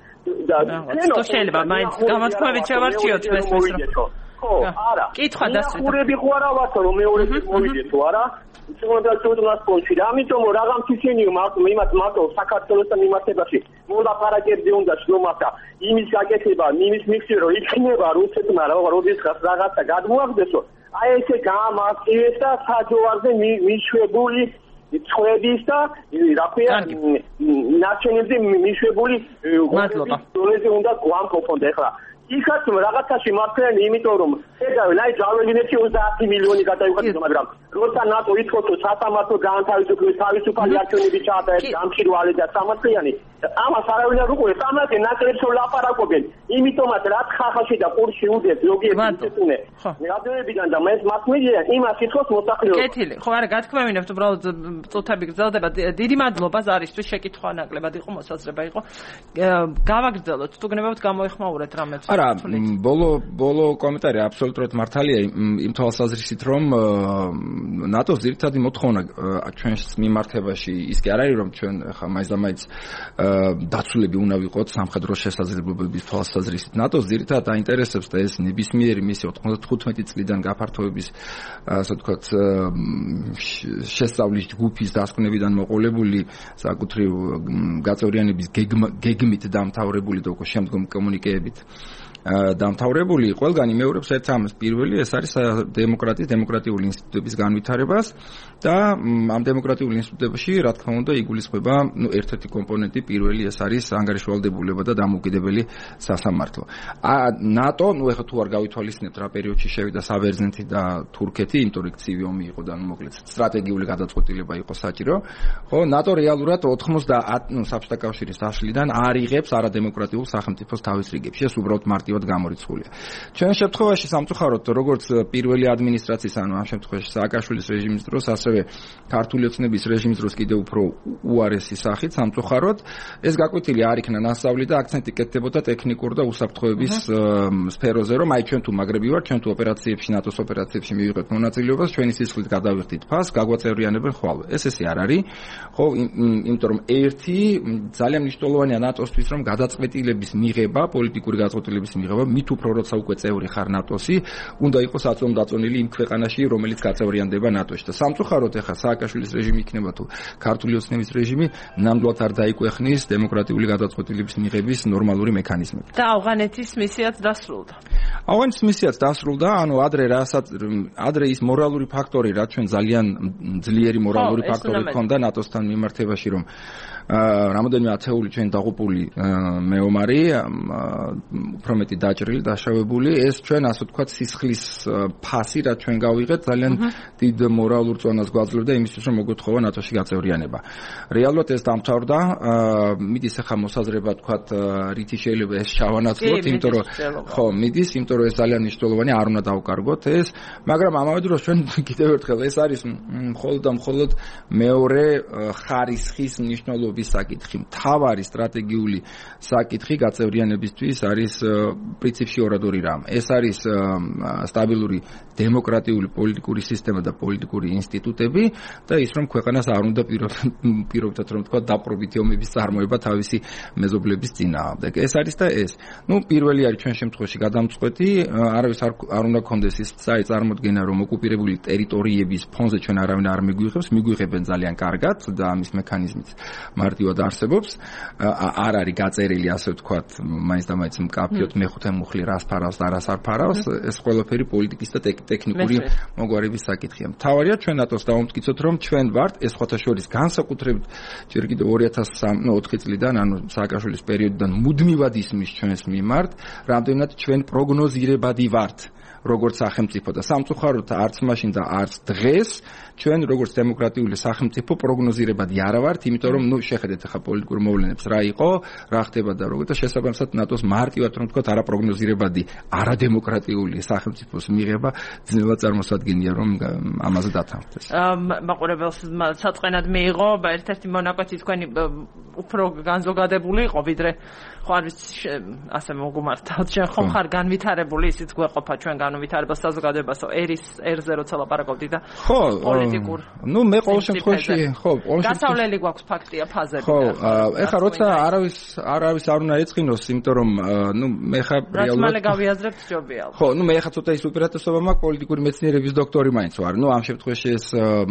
და შეიძლება მაინც გამოთქმებით შევარჩიოთ ეს ხო არა კითხვა დასვით ხურები ყვარავათო რომ მეორე მოვიდეთო არა თუნდა თუნდაც კონჩი და ამიტომ რაღაც ისინი იმათ მარტო საქართველოსთან მიმართებაში მოლაპარაკებდი უნდა შრომათა იმის გაკეთება იმის მიხსი რომ იქნება რუსეთმა როდესაც რაღაცა გადმოაგდესო აი ესე გამახიეს და საჯოვარზე მიშვებული წვედის და რა ქვია ნაციონალიზმი მიშვებული დონეზე უნდა გვამყოფონ და ეხლა იქაც რაღაცაში მართლიან იმიტომ რომ ხედავენ აი ჯაველინეთში ოცდაათი მილიონი გადაიღოთ მაგრამ როცა ნატო ითხოვს სასამართლო გაანთავისუფლოს თავისუფალი არჩევნები ჩაატარებს გამჭირვალე და სამართლიანი ამას არავინ არ უყურებს ამაზე ნაკლებს ლაპარაკობენ იმიტომაც რაც ხახაში და ყურში უდებს ზოგიერთი თუნე რადიოებიდან და მას მასმედია იმას ითხოვს მოსახლეობა კეთილი ხო არა გათქმევინებთ უბრალოდ წუთები გრძელდება დიდი მადლობა ზარისთვის შეკითხვა ნაკლებად იყო მოსაზრება იყო გავაგრძელოთ თუ გნებავთ გამოეხმაურეთ რამეც არა ბოლო ბოლო კომენტარი აბსოლუტურად მართალია იმ თვალსაზრისით რომ ნატოს ძირითადი მოთხოვნა ჩვენს მიმართებაში ის კი არ არის რომ ჩვენ ხა მაინც და მაინც დაცულები უნდა ვიყოთ სამხედრო შესაძლებლობების თვალსაზრისით ნატოს ძირითადად აინტერესებს და ეს ნებისმიერი მისი ოთხმოცდათხუთმეტი წლიდან გაფართოების ასე ვთქვათ შესწავლის ჯგუფის დასკვნებიდან მოყოლებული საკუთრივ გაწევრიანების გეგმით დამთავრებული და უკვე შემდგომ კომუნიკეებით დამთავრებული ყველგან იმეორებს ერთ ამას პირველი ეს არის დემოკრატიის დემოკრატიული ინსტიტუტების განვითარებას და ამ დემოკრატიულ ინსტიტუტებში რა თქმა უნდა იგულისხმება ნუ ერთ-ერთი კომპონენტი პირველი ეს არის ანგარიშვალდებულება და დამოუკიდებელი სასამართლო. ნატო ნუ ეხლა თუ არ გავითვალისწინებთ რა პერიოდში შევიდა საბერძნეთი და თურქეთი, იმიტომ რომ ცივი ომი იყო და ნუ მოკლედ სტრატეგიული გადაწყვეტილება იყო საჭირო. ხო, ნატო რეალურად ოთხმოცდაათი ნუ საბჭოთა კავშირის დაშლიდან არ იღებს არადემოკრატიულ სახელმწიფოს თავის რიგებში. ეს უბრალოდ მარტივად პოზიტივად გამორიცხულია. ჩვენ შემთხვევაში სამწუხაროდ როგორც პირველი ადმინისტრაციის, ანუ ამ შემთხვევაში სააკაშვილის რეჟიმის დროს, ასევე ქართული ოცნების რეჟიმის დროს კიდევ უფრო უარესი სახით სამწუხაროდ ეს გაკვეთილი არ იქნა ნასწავლი და აქცენტი კეთდებოდა ტექნიკურ და უსაფრთხოების სფეროზე, რომ აი ჩვენ თუ მაგრები ვართ, ჩვენ თუ ოპერაციებში, ნატოს ოპერაციებში მივიღებთ მონაწილეობას, ჩვენი სისხლით გადავიხდით ფას, გაგვაწევრიანებენ ხვალ. ეს ესე არ არის. ხო, იმიტომ რომ ერთი ძალიან მნიშვნელოვანია ნატოსთვის, რომ გადაწყვეტილების მიღება, პოლიტიკური გადაწყვეტილების მიღება, მით უფრო როცა უკვე წევრი ხარ ნატოსი, უნდა იყოს აწონდაწონილი იმ ქვეყანაში, რომელიც გაწევრიანდება ნატოში. და სამწუხაროდ ახლა სააკაშვილის რეჟიმი იქნება თუ ქართული ოცნების რეჟიმი, ნამდვილად არ დაიკვეხნის დემოკრატიული გადაწყვეტილების მიღების ნორმალური მექანიზმები. და ავღანეთის მისიაც დასრულდა. ავღანეთის მისიაც დასრულდა, ანუ ადრე რასაც ადრე ის მორალური ფაქტორი, რაც ჩვენ ძალიან ძლიერი მორალური ფაქტორი ჰქონდა ნატოსთან მიმართებაში, რომ რამოდენიმე ათეული ჩვენ დაღუპული მეომარი, უფრო მეტი დაჭრილი, დაშავებული, ეს ჩვენ ასე ვთქვათ სისხლის ფასი, რაც ჩვენ გავიღეთ, ძალიან დიდ მორალურ წონას გვაძლევდა იმისთვის, რომ მოგვეთხოვა ნატოში გაწევრიანება. რეალურად ეს დამთავრდა, მიდის ახლა მოსაზრება ვთქვათ, რითი შეიძლება ეს ჩავანაცვლოთ, იმიტომ რომ ხო, მიდის, იმიტომ რომ ეს ძალიან მნიშვნელოვანი, არ უნდა დავკარგოთ ეს, მაგრამ ამავე დროს ჩვენ კიდევ ერთხელ ეს არის მხოლოდ და მხოლოდ მეორე ხარისხის მნიშვნელობა საკითხი. მთავარი სტრატეგიული საკითხი გაწევრიანებისთვის არის პრინციპში ორადორი რამ. ეს არის სტაბილური დემოკრატიული პოლიტიკური სისტემა და პოლიტიკური ინსტიტუტები და ის რომ ქვეყანას არ უნდა პირობითად რომ თქვა დაპყრობითი ომების წარმოება თავისი მეზობლების წინააღმდეგ. ეს არის და ეს. ნუ პირველი არის ჩვენ შემთხვევაში გადამწყვეტი, არავის არ უნდა კონდეს ის წარმოდგენა რომ ოკუპირებული ტერიტორიების ფონზე ჩვენ არავინ არ მიგვიღებს, მიგვიღებენ ძალიან კარგად და ამის მექანიზმიც მარტივად არსებობს. არ არის გაწერილი ასე ვთქვათ, მაინც და მაინც მკაფიოდ მეხუთე მუხლი რას ფარავს და რას არ ფარავს, ეს ყველაფერი პოლიტიკის და ტექნიკური მოგვარების საკითხია. მთავარია ჩვენ ნატოს დავუმტკიცოთ, რომ ჩვენ ვართ ეს სხვათა შორის განსაკუთრებით ჯერ კიდევ ორი ათას ოთხი წლიდან, ანუ სააკაშვილის პერიოდიდან მუდმივად ისმის ჩვენს მიმართ, რამდენად ჩვენ პროგნოზირებადი ვართ. როგორც სახელმწიფო და სამწუხაროდ არც მაშინ და არც დღეს ჩვენ როგორც დემოკრატიული სახელმწიფო პროგნოზირებადი არ ვართ, იმიტომ რომ ნუ შეხედეთ ახლა პოლიტიკურ მოვლენებს რა იყო, რა ხდება და როგორ და შესაბამისად ნატოს მარტივად რომ თქვა არაპროგნოზირებადი, არადემოკრატიული სახელმწიფოს მიღება ძნელად წარმოსადგენია რომ ამაზე დათანხმდეს. მაყურებელს საწყენად მიიღო, ერთ-ერთი მონაკვეთი თქვენი უფრო განზოგადებული იყო ვიდრე ხო არ ვიცი ასე მოგუმართავთ, შენ ხომ ხარ განვითარებული, ისიც გვეყოფა ჩვენ განვითარებას საზოგადოებასო ერის ერზე როცა ლაპარაკობდი და ხო პოლიტიკურ. ნუ მე ყოველ შემთხვევაში ხო, ყოველ შემთხვევაში გასავლელი გვაქვს ფაქტია ფაზები. ხო, ეხლა როცა არავის არავის არ უნდა ეწყინოს, იმიტომ რომ ნუ მე ხა რეალურად რაც მალე გავიაზრებთ ჯობია. ხო, ნუ მე ხა ცოტა ის უპირატესობა მაქვს პოლიტიკური მეცნიერების დოქტორი მაინც ვარ. ნუ ამ შემთხვევაში ეს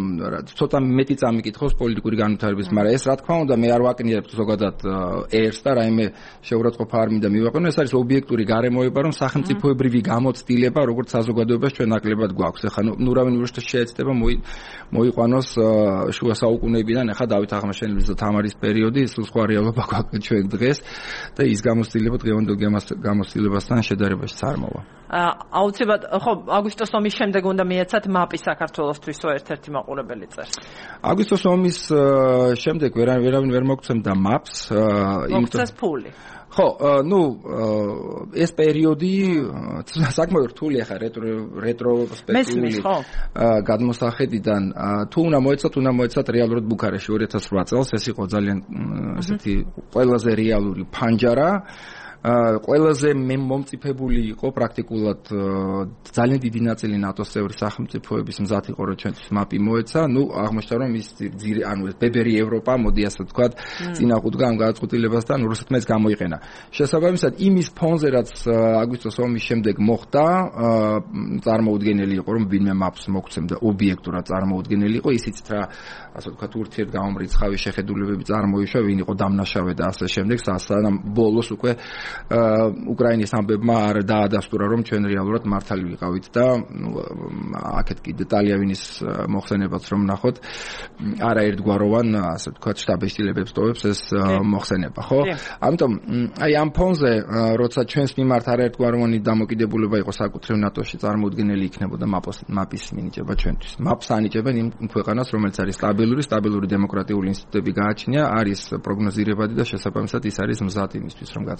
ცოტა მეტი წამიკითხავს პოლიტიკური განვითარების, მაგრამ ეს რა თქმა უნდა მე არ ვაკნიებ ზოგადად ერს და რაიმე შეურაცხყოფა არ მინდა მივაყენო, ეს არის ობიექტური გარემოება, რომ სახელმწიფოებრივი გამოცდილება როგორც საზოგადოებას ჩვენ ნაკლებად გვაქვს. ეხლა ნუ რავინ უშტ შეეცდება მოიყვანოს შუა საუკუნეებიდან ახლა დავით აღმაშენებლის და თამარის პერიოდი, სულ სხვა რეალობა გვაქვს ჩვენ დღეს და ის გამოცდილება დღევანდელ გამოცდილებასთან შედარებაში არ მოვა. აუცილებლად ხო, აგვისტოს ომის შემდეგ უნდა მიეცათ მაპი საქართველოსთვისო ერთ-ერთი მაყურებელი წერს. აგვისტოს ომის შემდეგ ვერავინ ვერ მოგცემდა მაპს, მოგცეს ფული. ხო, ნუ ეს პერიოდი საკმაოდ რთული ახლა რეტრო რეტროსპექტიული გადმოსახედიდან თუ უნდა მოეცათ, უნდა მოეცათ რეალურად ბუქარესტში ორი ათას რვა წელს, ეს იყო ძალიან ესეთი ყველაზე რეალური ფანჯარა. ყველაზე მომწიფებული იყო პრაქტიკულად ძალიან დიდი ნაწილი ნატოს წევრი სახელმწიფოების მზად იყო რომ ჩვენთვის მაპი მოეცა. ნუ აღმოჩნდა რომ ის ანუ ბებერი ევროპა, მოდი ასე ვთქვათ, წინააღმდეგ ამ გადაწყვეტილებასთან რუსეთმა ეს გამოიყენა. შესაბამისად იმის ფონზე რაც აგვისტოს ომის შემდეგ მოხდა, წარმოუდგენელი იყო რომ ვინმე მაპს მოგცემდა ობიექტურად წარმოუდგენელი იყო, ისიც რა ასე ვთქვათ ურთიერთგამომრიცხავი შეხედულებები წარმოიშვა, ვინ იყო დამნაშავე და ასე შემდეგ, სანამ ბოლოს უკვე უკრაინის ამბებმა არ დაადასტურა რომ ჩვენ რეალურად მართალი ვიყავით და აქეთ კი დეტალიავინის მოხსენებაც რომ ნახოთ არაერთგვაროვან ასე ვთქვათ შტაბ-შტილებებს ტოვებს ეს მოხსენება, ხო? ამიტომ აი ამ ფონზე როცა ჩვენს მიმართ არაერთგვაროვანი დამოკიდებულება იყო საკუთრივ ნატოში წარმოუდგენელი იქნებოდა მაპის მინიჭება ჩვენთვის. მაპს ანიჭებენ იმ ქვეყანას რომელიც არის სტაბილური, სტაბილური დემოკრატიული ინსტიტუტები გააჩნია, არის პროგნოზირებადი და შესაბამისად ის არის მზად იმისთვის რომ გაწევრდიდეს.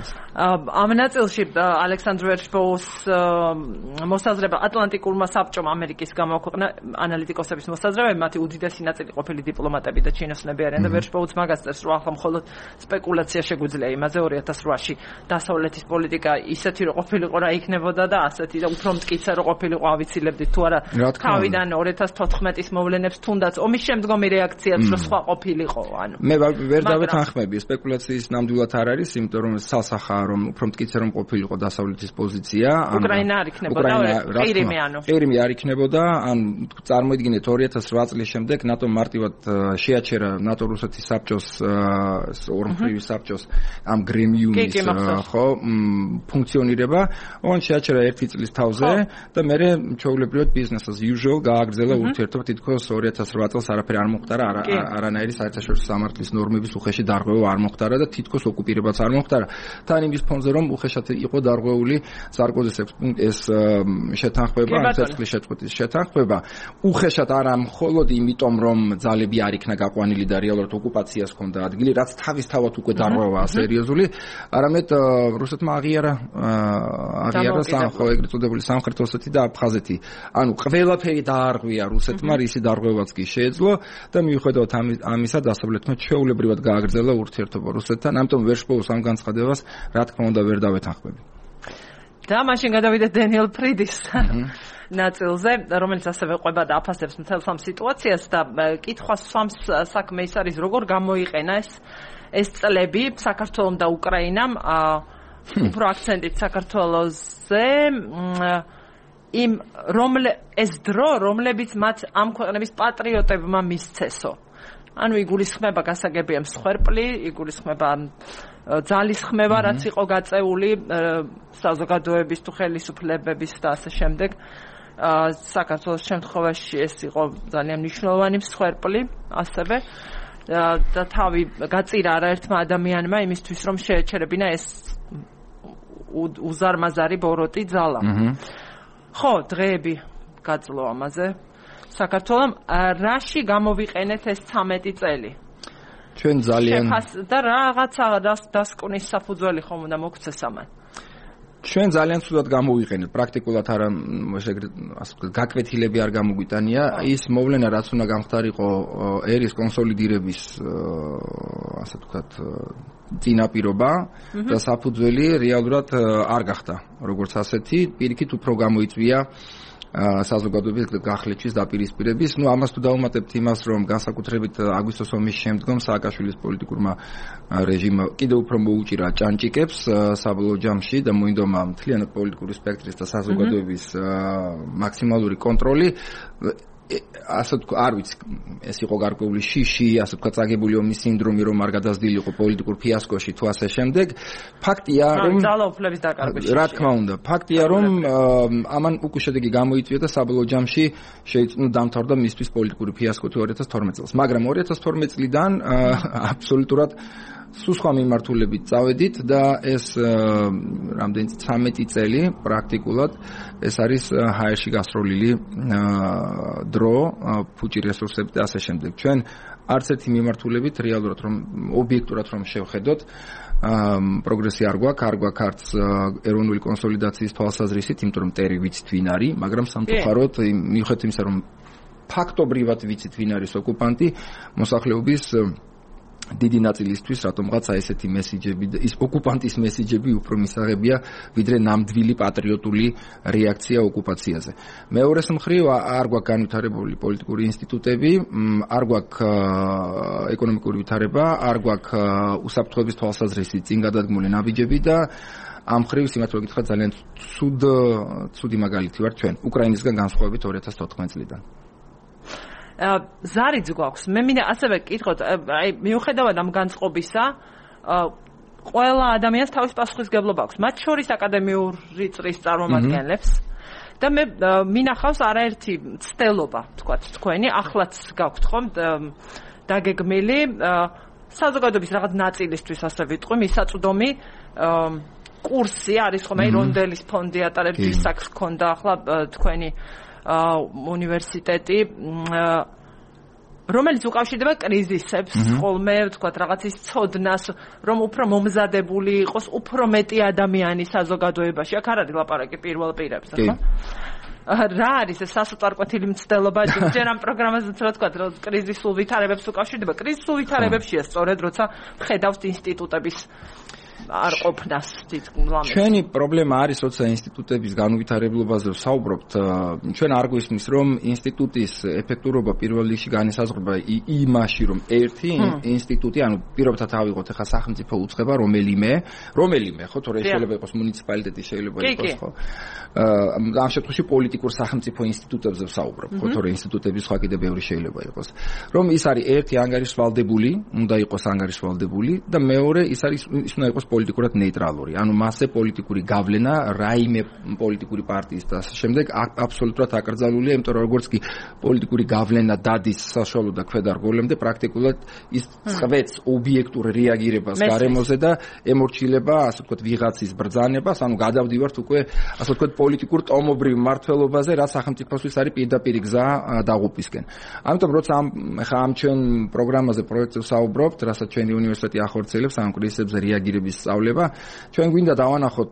ამ ნაწილში ალექსანდრ ვერშბოუს მოსაზრება ატლანტიკურმა საბჭომ ამერიკის გამოაქვეყნა ანალიტიკოსების მოსაზრებები, მათი უდიდესი ნაწილი ყოფილი დიპლომატები და ჩინოსნები არიან და ვერშბოუს მაგას წერს, რომ ახლა მხოლოდ სპეკულაცია შეგვიძლია იმაზე ორი ათას რვაში დასავლეთის პოლიტიკა ისეთი რო ყოფილიყო რა იქნებოდა და ასეთი და უფრო მტკიცე რო ყოფილიყო ავიცილებდით თუ არა თავიდან ორი ათას თოთხმეტის მოვლენებს თუნდაც ომის შემდგომი რეაქციაც რო სხვა ყოფილიყო ანუ მე ვერ დავეთანხმები სპეკულაციის ნამდვილად არ არის იმიტომ რომ სასახა რომ უფრო მტკიცე რომ ყოფილიყო დასავლეთის პოზიცია უკრაინა არ იქნებოდა ყირიმი ანუ ყირიმი არ იქნებოდა ან წარმოიდგინეთ ორი ათას რვა წლის შემდეგ ნატო მარტივად შეაჩერა ნატო რუსეთის საბჭოს ორმხრივი საბჭოს ამ გრემიუმის ხო ფუნქციონირება ოღონდ შეაჩერა ერთი წლის თავზე და მე ჩვეულებრივად business as usual გააგრძელა ურთიერთობა თითქოს ორი ათას რვა წელს არაფერი არ მოხდარა არანაირი საერთაშორისო სამართლის ნორმების უხეში დარღვევა არ მოხდარა და თითქოს ოკუპირებაც არ მოხდარა თან იმის ფონზე რომ უხეშად იყო დარღვეული სარკოზის ეს შეთანხმება ამ წელს შეწყვეტის შეთანხმება უხეშად არა მხოლოდ იმიტომ რომ ძალები არ იქნა გაყვანილი და რეალურად ოკუპაციას ჰქონდა ადგილი რაც თავისთავად უკვე დარღვევაა სერიოზული არამედ რუსეთმა აღიარა აღიარა სამხო ეგრეთ წოდებული სამხრეთ ოსეთი და აფხაზეთი ანუ ყველაფერი დაარღვია რუსეთმა რისი დარღვევაც კი შეეძლო და მიუხედავად ამისა დასავლეთმა ჩვეულებრივად გააგრძელა ურთიერთობა რუსეთთან ამიტომ ვერშბოუს ამ განცხადებას რა თქმა უნდა ვერ დავეთანხმები და მაშინ გადავიდეთ დენიელ ფრიდის ნაწილზე რომელიც ასევე ყვება და აფასებს მთელ სამ სიტუაციას და კითხვა სამ საქმე ის არის როგორ გამოიყენა ეს ეს წლები საქართველომ და უკრაინამ უფრო აქცენტით საქართველოზე იმ რომლე ეს დრო რომლებიც მათ ამ ქვეყნების პატრიოტებმა მისცესო ანუ იგულისხმება გასაგებია მსხვერპლი იგულისხმება ძალის ხმება რაც იყო გაწეული საზოგადოების თუ ხელისუფლებების და ასე შემდეგ საქართველოს შემთხვევაში ეს იყო ძალიან მნიშვნელოვანი მსხვერპლი ასევე და თავი გაწირა არაერთმა ადამიანმა იმისთვის რომ შეეჩერებინა ეს უზარმაზარი ბოროტი ძალა ხო დღეები გაძლო ამაზე საქართველოს რაში გამოვიყენეთ ეს ცამეტი წელი ჩვენ ძალიან და რაღაცა დასკვნის საფუძველი ხომ უნდა მოგვცეს ამან ჩვენ ძალიან ცუდად გამოვიყენეთ პრაქტიკულად არა ასე ვთქვათ გაკვეთილები არ გამოგვიტანია ის მოვლენა რაც უნდა გამხდარიყო ერის კონსოლიდირების ასე ვთქვათ წინაპირობა და საფუძველი რეალურად არ გახდა როგორც ასეთი პირიქით უფრო გამოიწვია საზოგადოების გახლეჩვის დაპირისპირების ნუ ამას თუ დავუმატებთ იმას რომ განსაკუთრებით აგვისტოს ომის შემდგომ სააკაშვილის პოლიტიკურმა რეჟიმმა კიდევ უფრო მოუჭირა ჭანჭიკებს საბოლოო ჯამში და მოინდომა მთლიანად პოლიტიკური სპექტრის და საზოგადოების მაქსიმალური კონტროლი ასე ვთქვათ არ ვიცი ეს იყო გარკვეული შიში ასე ვთქვათ წაგებული ომის სინდრომი რომ არ გადასდილიყო პოლიტიკურ ფიასკოში თუ ასე შემდეგ ფაქტია რომ ძალაუფლების დაკარგვაში რა თქმა უნდა ფაქტია რომ ამან უკვე შედეგი გამოიწვია და საბოლოო ჯამში შეიწნო დამთავრდა მისთვის პოლიტიკური ფიასკო თუ ორი ათას თორმეტ წელს მაგრამ ორი ათას თორმეტ წლიდან აბსოლუტურად სულ სხვა მიმართულებით წავედით და ეს რამდენი ცამეტი წელი პრაქტიკულად ეს არის ჰაერში გასროლილი დრო ფუჭი რესურსები და ასე შემდეგ ჩვენ არც ერთი მიმართულებით რეალურად რომ ობიექტურად რომ შევხედოთ პროგრესი არ გვაქვს არ გვაქვს არც ეროვნული კონსოლიდაციის თვალსაზრისით იმიტომ რომ ტერი ვიცით ვინ არის მაგრამ სამწუხაროდ მიუხედავად იმისა რომ ფაქტობრივად ვიცით ვინ არის ოკუპანტი მოსახლეობის დიდი ნაწილისთვის რატომღაც ესეთი მესიჯები და ის ოკუპანტის მესიჯები უფრო მისაღებია ვიდრე ნამდვილი პატრიოტული რეაქცია ოკუპაციაზე. მეორეს მხრივ არ გვაქვს განვითარებული პოლიტიკური ინსტიტუტები, არ გვაქვს ეკონომიკური ვითარება, არ გვაქვს უსაფრთხოების თვალსაზრისით წინ გადადგმული ნაბიჯები და ამ მხრივ სიმართლე გითხრათ ძალიან ცუდ ცუდი მაგალითი ვარ ჩვენ უკრაინისგან განსხვავებით ორი ათას თოთხმეტ წლიდან. ზარიც გვაქვს. მე მინდა ასევე გითხოთ, აი მიუხედავად ამ განწყობისა, ყველა ადამიანს თავის პასუხისგებლობა აქვს. მათ შორის აკადემიური წრის წარმომადგენლებს და მე მინახავს არაერთი ცდელობა, თქვათ, თქვენი ახლაც გაქვთ ხომ დაგეგმილი საზოგადოების რაღაც ნაწილისთვის ასე ვიტყვი, მისაწვდომი კურსი არის ხომ აი რონდელის ფონდი ატარებს დისაკს ქონდა ახლა თქვენი უნივერსიტეტი რომელიც უკავშირდება კრიზისებს, ხოლმე ვთქვათ, რაღაცის ცოდნას, რომ უფრო მომზადებული იყოს, უფრო მეტი ადამიანი საზოგადოებაში. აქ არ არის ლაპარაკი პირველ პირებზე, ხო? რა არის ეს სასოწარკვეთილი მცდელობა? ჯერ ამ პროგრამაზე რა თქვა, რომ კრიზისულ ვითარებებს უკავშირდება. კრიზისულ ვითარებებშია სწორედ, როცა ხედავს ინსტიტუტების არ ყოფნას თითქმის. ჩვენი პრობლემა არის, როცა ინსტიტუტების განუვითარებლობაზე ვსაუბრობთ, ჩვენ არ გვისმის, რომ ინსტიტუტის ეფექტურობა პირველ რიგში განისაზღვრება იმაში, რომ ერთი ინსტიტუტი, ანუ პირობითად ავიღოთ ახლა სახელმწიფო უწყება რომელიმე, რომელიმე, ხო, თორე შეიძლება იყოს მუნიციპალიტეტი, შეიძლება იყოს, ხო. ამ შემთხვევაში პოლიტიკურ სახელმწიფო ინსტიტუტებზე ვსაუბრობ, ხო, თორე ინსტიტუტების სხვა კიდე ბევრი შეიძლება იყოს. რომ ის არის ერთი ანგარიშვალდებული, უნდა იყოს ანგარიშვალდებული და მეორე ის არის ის უნდა იყოს პოლიტიკურად ნეიტრალური. ანუ მასზე პოლიტიკური გავლენა, რაიმე პოლიტიკური პარტიის და შემდეგ აბსოლუტურად აკრძალულია, იმიტომ რომ როგორც კი პოლიტიკური გავლენა დადის საშუალო და ქვედარგოლემდე, პრაქტიკულად ის წვეთს ობიექტურ რეაგირებას გარემოზე და ემორჩილება, ასე ვთქვათ, ვიღაცის ბრძანებას, ანუ გადავდივართ უკვე, ასე ვთქვათ, პოლიტიკურ ტომობრივ მმართველობაზე, რაც სახელმწიფოსთვის არის პირდაპირ გზა დაღუპვისკენ. ამიტომ როცა ამ ხა ამ ჩვენ პროგრამაზე პროექტზე ვსაუბრობთ, რასაც ჩვენი უნივერსიტეტი ახორციელებს ამ კრიზისებზე რეაგირების სწავლება, ჩვენ გვინდა დავანახოთ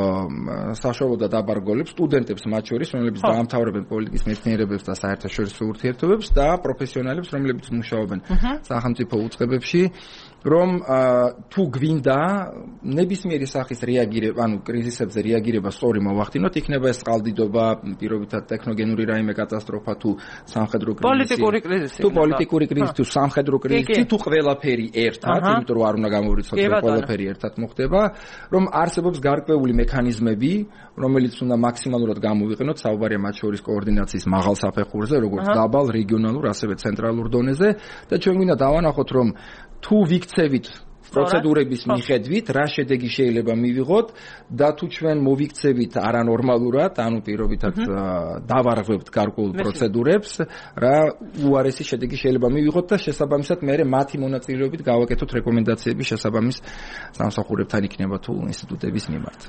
საშუალო და დაბარგოლებს, სტუდენტებს მათ შორის, რომლებიც დაამთავრებენ პოლიტიკის მეცნიერებებს და საერთაშორისო ურთიერთობებს და პროფესიონალებს, რომლებიც მუშაობენ სახელმწიფო უწყებებში, რომ თუ გვინდა ნებისმიერი სახის რეაგირება, ანუ კრიზისებზე რეაგირება სწორი მოვახდინოთ, იქნება ეს წყალდიდობა, პირობითად ტექნოგენური რაიმე კატასტროფა თუ სამხედრო კრიზისი. პოლიტიკური კრიზისი. თუ პოლიტიკური კრიზისი, თუ სამხედრო კრიზისი, თუ ყველაფერი ერთად, იმიტომ რომ არ უნდა გამოვიცოთ, რომ ყველაფერი ერთად მოხდება, რომ არსებობს გარკვეული მექანიზმები, რომელიც უნდა მაქსიმალურად გამოვიყენოთ, საუბარია მათ შორის კოორდინაციის მაღალ საფეხურზე, როგორც დაბალ, რეგიონალურ, ასევე ცენტრალურ დონეზე და ჩვენ გვინდა დავანახოთ, რომ თუ ვიქცევით პროცედურების მიხედვით, რა შედეგი შეიძლება მივიღოთ და თუ ჩვენ მოვიქცევით არანორმალურად, ანუ პირობითად დავარღვევთ გარკვეულ პროცედურებს, რა უარესი შედეგი შეიძლება მივიღოთ და შესაბამისად მე მათი მონაწილეობით გავაკეთოთ რეკომენდაციები შესაბამის სამსახურებთან იქნება თუ ინსტიტუტების მიმართ.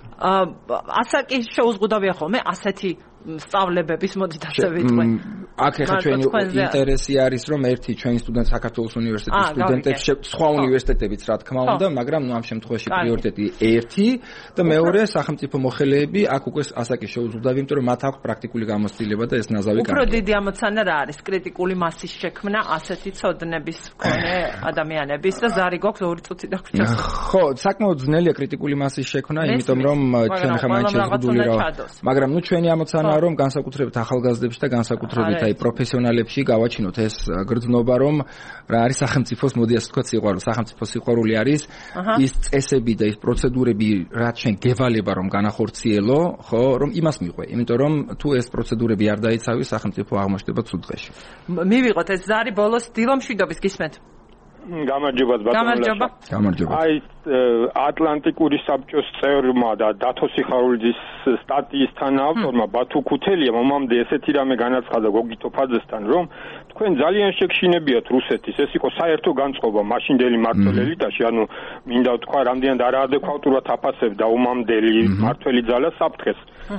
ასაკი შეუზღუდავია ხოლმე ასეთი სწავლებების მოდით ასე ვიტყვი. აქ ახლა ჩვენი ინტერესი არის, რომ ერთი ჩვენი სტუდენტ საქართველოს უნივერსიტეტის სტუდენტებს სხვა უნივერსიტეტებიც რა თქმა უნდა, მაგრამ ნუ ამ შემთხვევაში პრიორიტეტი ერთი და მეორე სახელმწიფო მოხელეები აქ უკვე ასაკი შეუზღუდავია, იმიტომ რომ მათ აქვს პრაქტიკული გამოცდილება და ეს ნაზავი კარგი. უფრო დიდი ამოცანა რა არის? კრიტიკული მასის შექმნა ასეთი ცოდნების მქონე ადამიანების და ზარი გვაქვს ორი წუთი დაგვრჩა. ხო, საკმაოდ ძნელია კრიტიკული მასის შექმნა, იმიტომ რომ ჩვენ ხა მაინც შეზღუდული რა. მაგრამ ნუ ჩვენი ამოცანა რომ განსაკუთრებით ახალგაზრდებში და განსაკუთრებით აი პროფესიონალებში გავაჩინოთ ეს გრძნობა, რომ რა არის სახელმწიფოს, მოდი ასე ვთქვათ, სიყვარული. სახელმწიფოს სიყვარული არის ის წესები და ის პროცედურები, რაც ჩვენ გევალება რომ განახორციელო, ხო, რომ იმას მიყვე. იმიტომ რომ თუ ეს პროცედურები არ დაიცავი, სახელმწიფო აღმოჩნდება ცუდ დღეში. მივიღოთ ეს ზარი ბოლოს დილომშვიდობის გისმენთ. გამარჯობა ბატონო. გამარჯობა. აი ატლანტიკური საბჭოს წევრმა და დათო სიხარულიძის სტატიის თანაავტორმა ბათუ ქუთელია მომამდე ესეთი რამე განაცხადა გოგი ტოფაძესთან, რომ თქვენ ძალიან შეგშინებიათ რუსეთის, ეს იყო საერთო განწყობა მაშინდელი მმართველ ელიტაში, ანუ მინდა ვთქვა, რამდენად არაადეკვატურად აფასებდა უმამდელი მმართველი ძალა საფრთხეს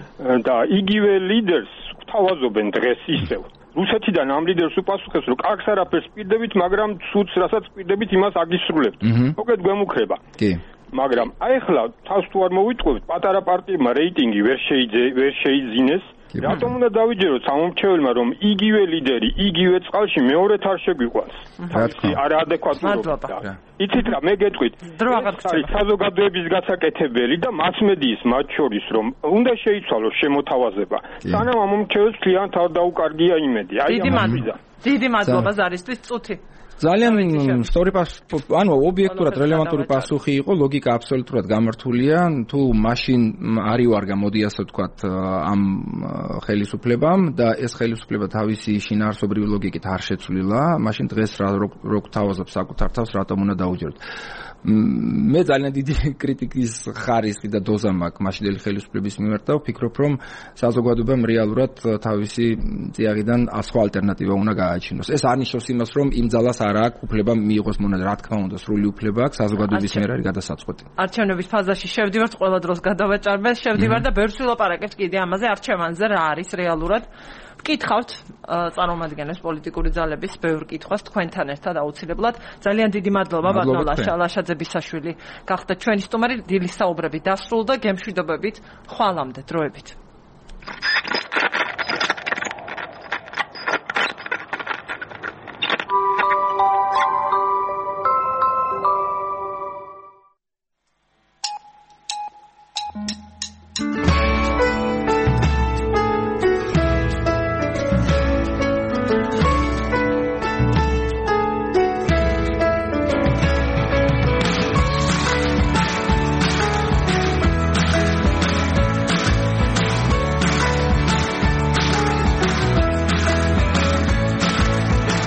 და იგივე ლიდერს გვთავაზობენ დღეს ისევ. რუსეთიდან ამ ლიდერს უპასუხეს, რომ კარგს არაფერს პირდებით, მაგრამ ცუდს რასაც პირდებით, იმას აგისრულებთ. მოკეთ გვემუქრება. კი. მაგრამ აი ახლა თავს თუ არ მოვიტყვევთ, პატარა პარტიებმა რეიტინგი ვერ შეიძე, ვერ შეიძინეს. რატომ უნდა დავიჯეროთ სამომრჩეველმა, რომ იგივე ლიდერი, იგივე წყალში მეორედ არ შეგვიყვანს? თავისი არაადეკვატურობა. იცით რა, მე გეტყვით, ეს საზოგადოების გასაკეთებელი და მასმედიის მათ შორის, რომ უნდა შეიცვალოს შემოთავაზება. სანამ ამ მომრჩეველს მთლიანად არ დაუკარგია იმედი. აი ამას ვიზა. დიდი მადლობა ზარისთვის, წუთი. ძალიან სწორი პასუხი, ანუ ობიექტურად რელევანტური პასუხი იყო, ლოგიკა აბსოლუტურად გამართულია, თუ მაშინ არ ივარგა, მოდი ასე ვთქვათ, ამ ხელისუფლებამ და ეს ხელისუფლება თავისი შინაარსობრივი ლოგიკით არ შეცვლილა, მაშინ დღეს რა რო გვთავაზობს საკუთარ თავს, რატომ უნდა დაუჯეროთ. მე ძალიან დიდი კრიტიკის ხარისხი და დოზა მაქვს მაშინდელი ხელისუფლების მიმართ და ვფიქრობ, რომ საზოგადოებამ რეალურად თავისი წიაღიდან სხვა ალტერნატივა უნდა გააჩინოს. ეს არ ნიშნავს იმას, რომ იმ ძალას არ არ აქვს უფლება მიიღოს მონად, რა თქმა უნდა, სრული უფლება აქვს, საზოგადოების მიერ არის გადასაწყვეტი. არჩევნების ფაზაში შევდივართ, ყველა დროს გადავაჭარბეთ, შევდივარ და ბევრს ვილაპარაკებთ კიდე ამაზე, არჩევანზე რა არის რეალურად. ვკითხავთ წარმომადგენლებს პოლიტიკური ძალების ბევრ კითხვას თქვენთან ერთად აუცილებლად. ძალიან დიდი მადლობა ბატონ ლაშაძე ბისაშვილი. გახდეთ ჩვენი სტუმარი, დილის საუბრები დასრულდა, გემშვიდობებით, ხვალამდე დროებით.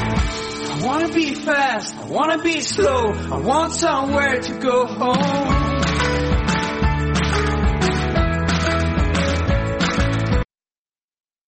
I want somewhere to go home.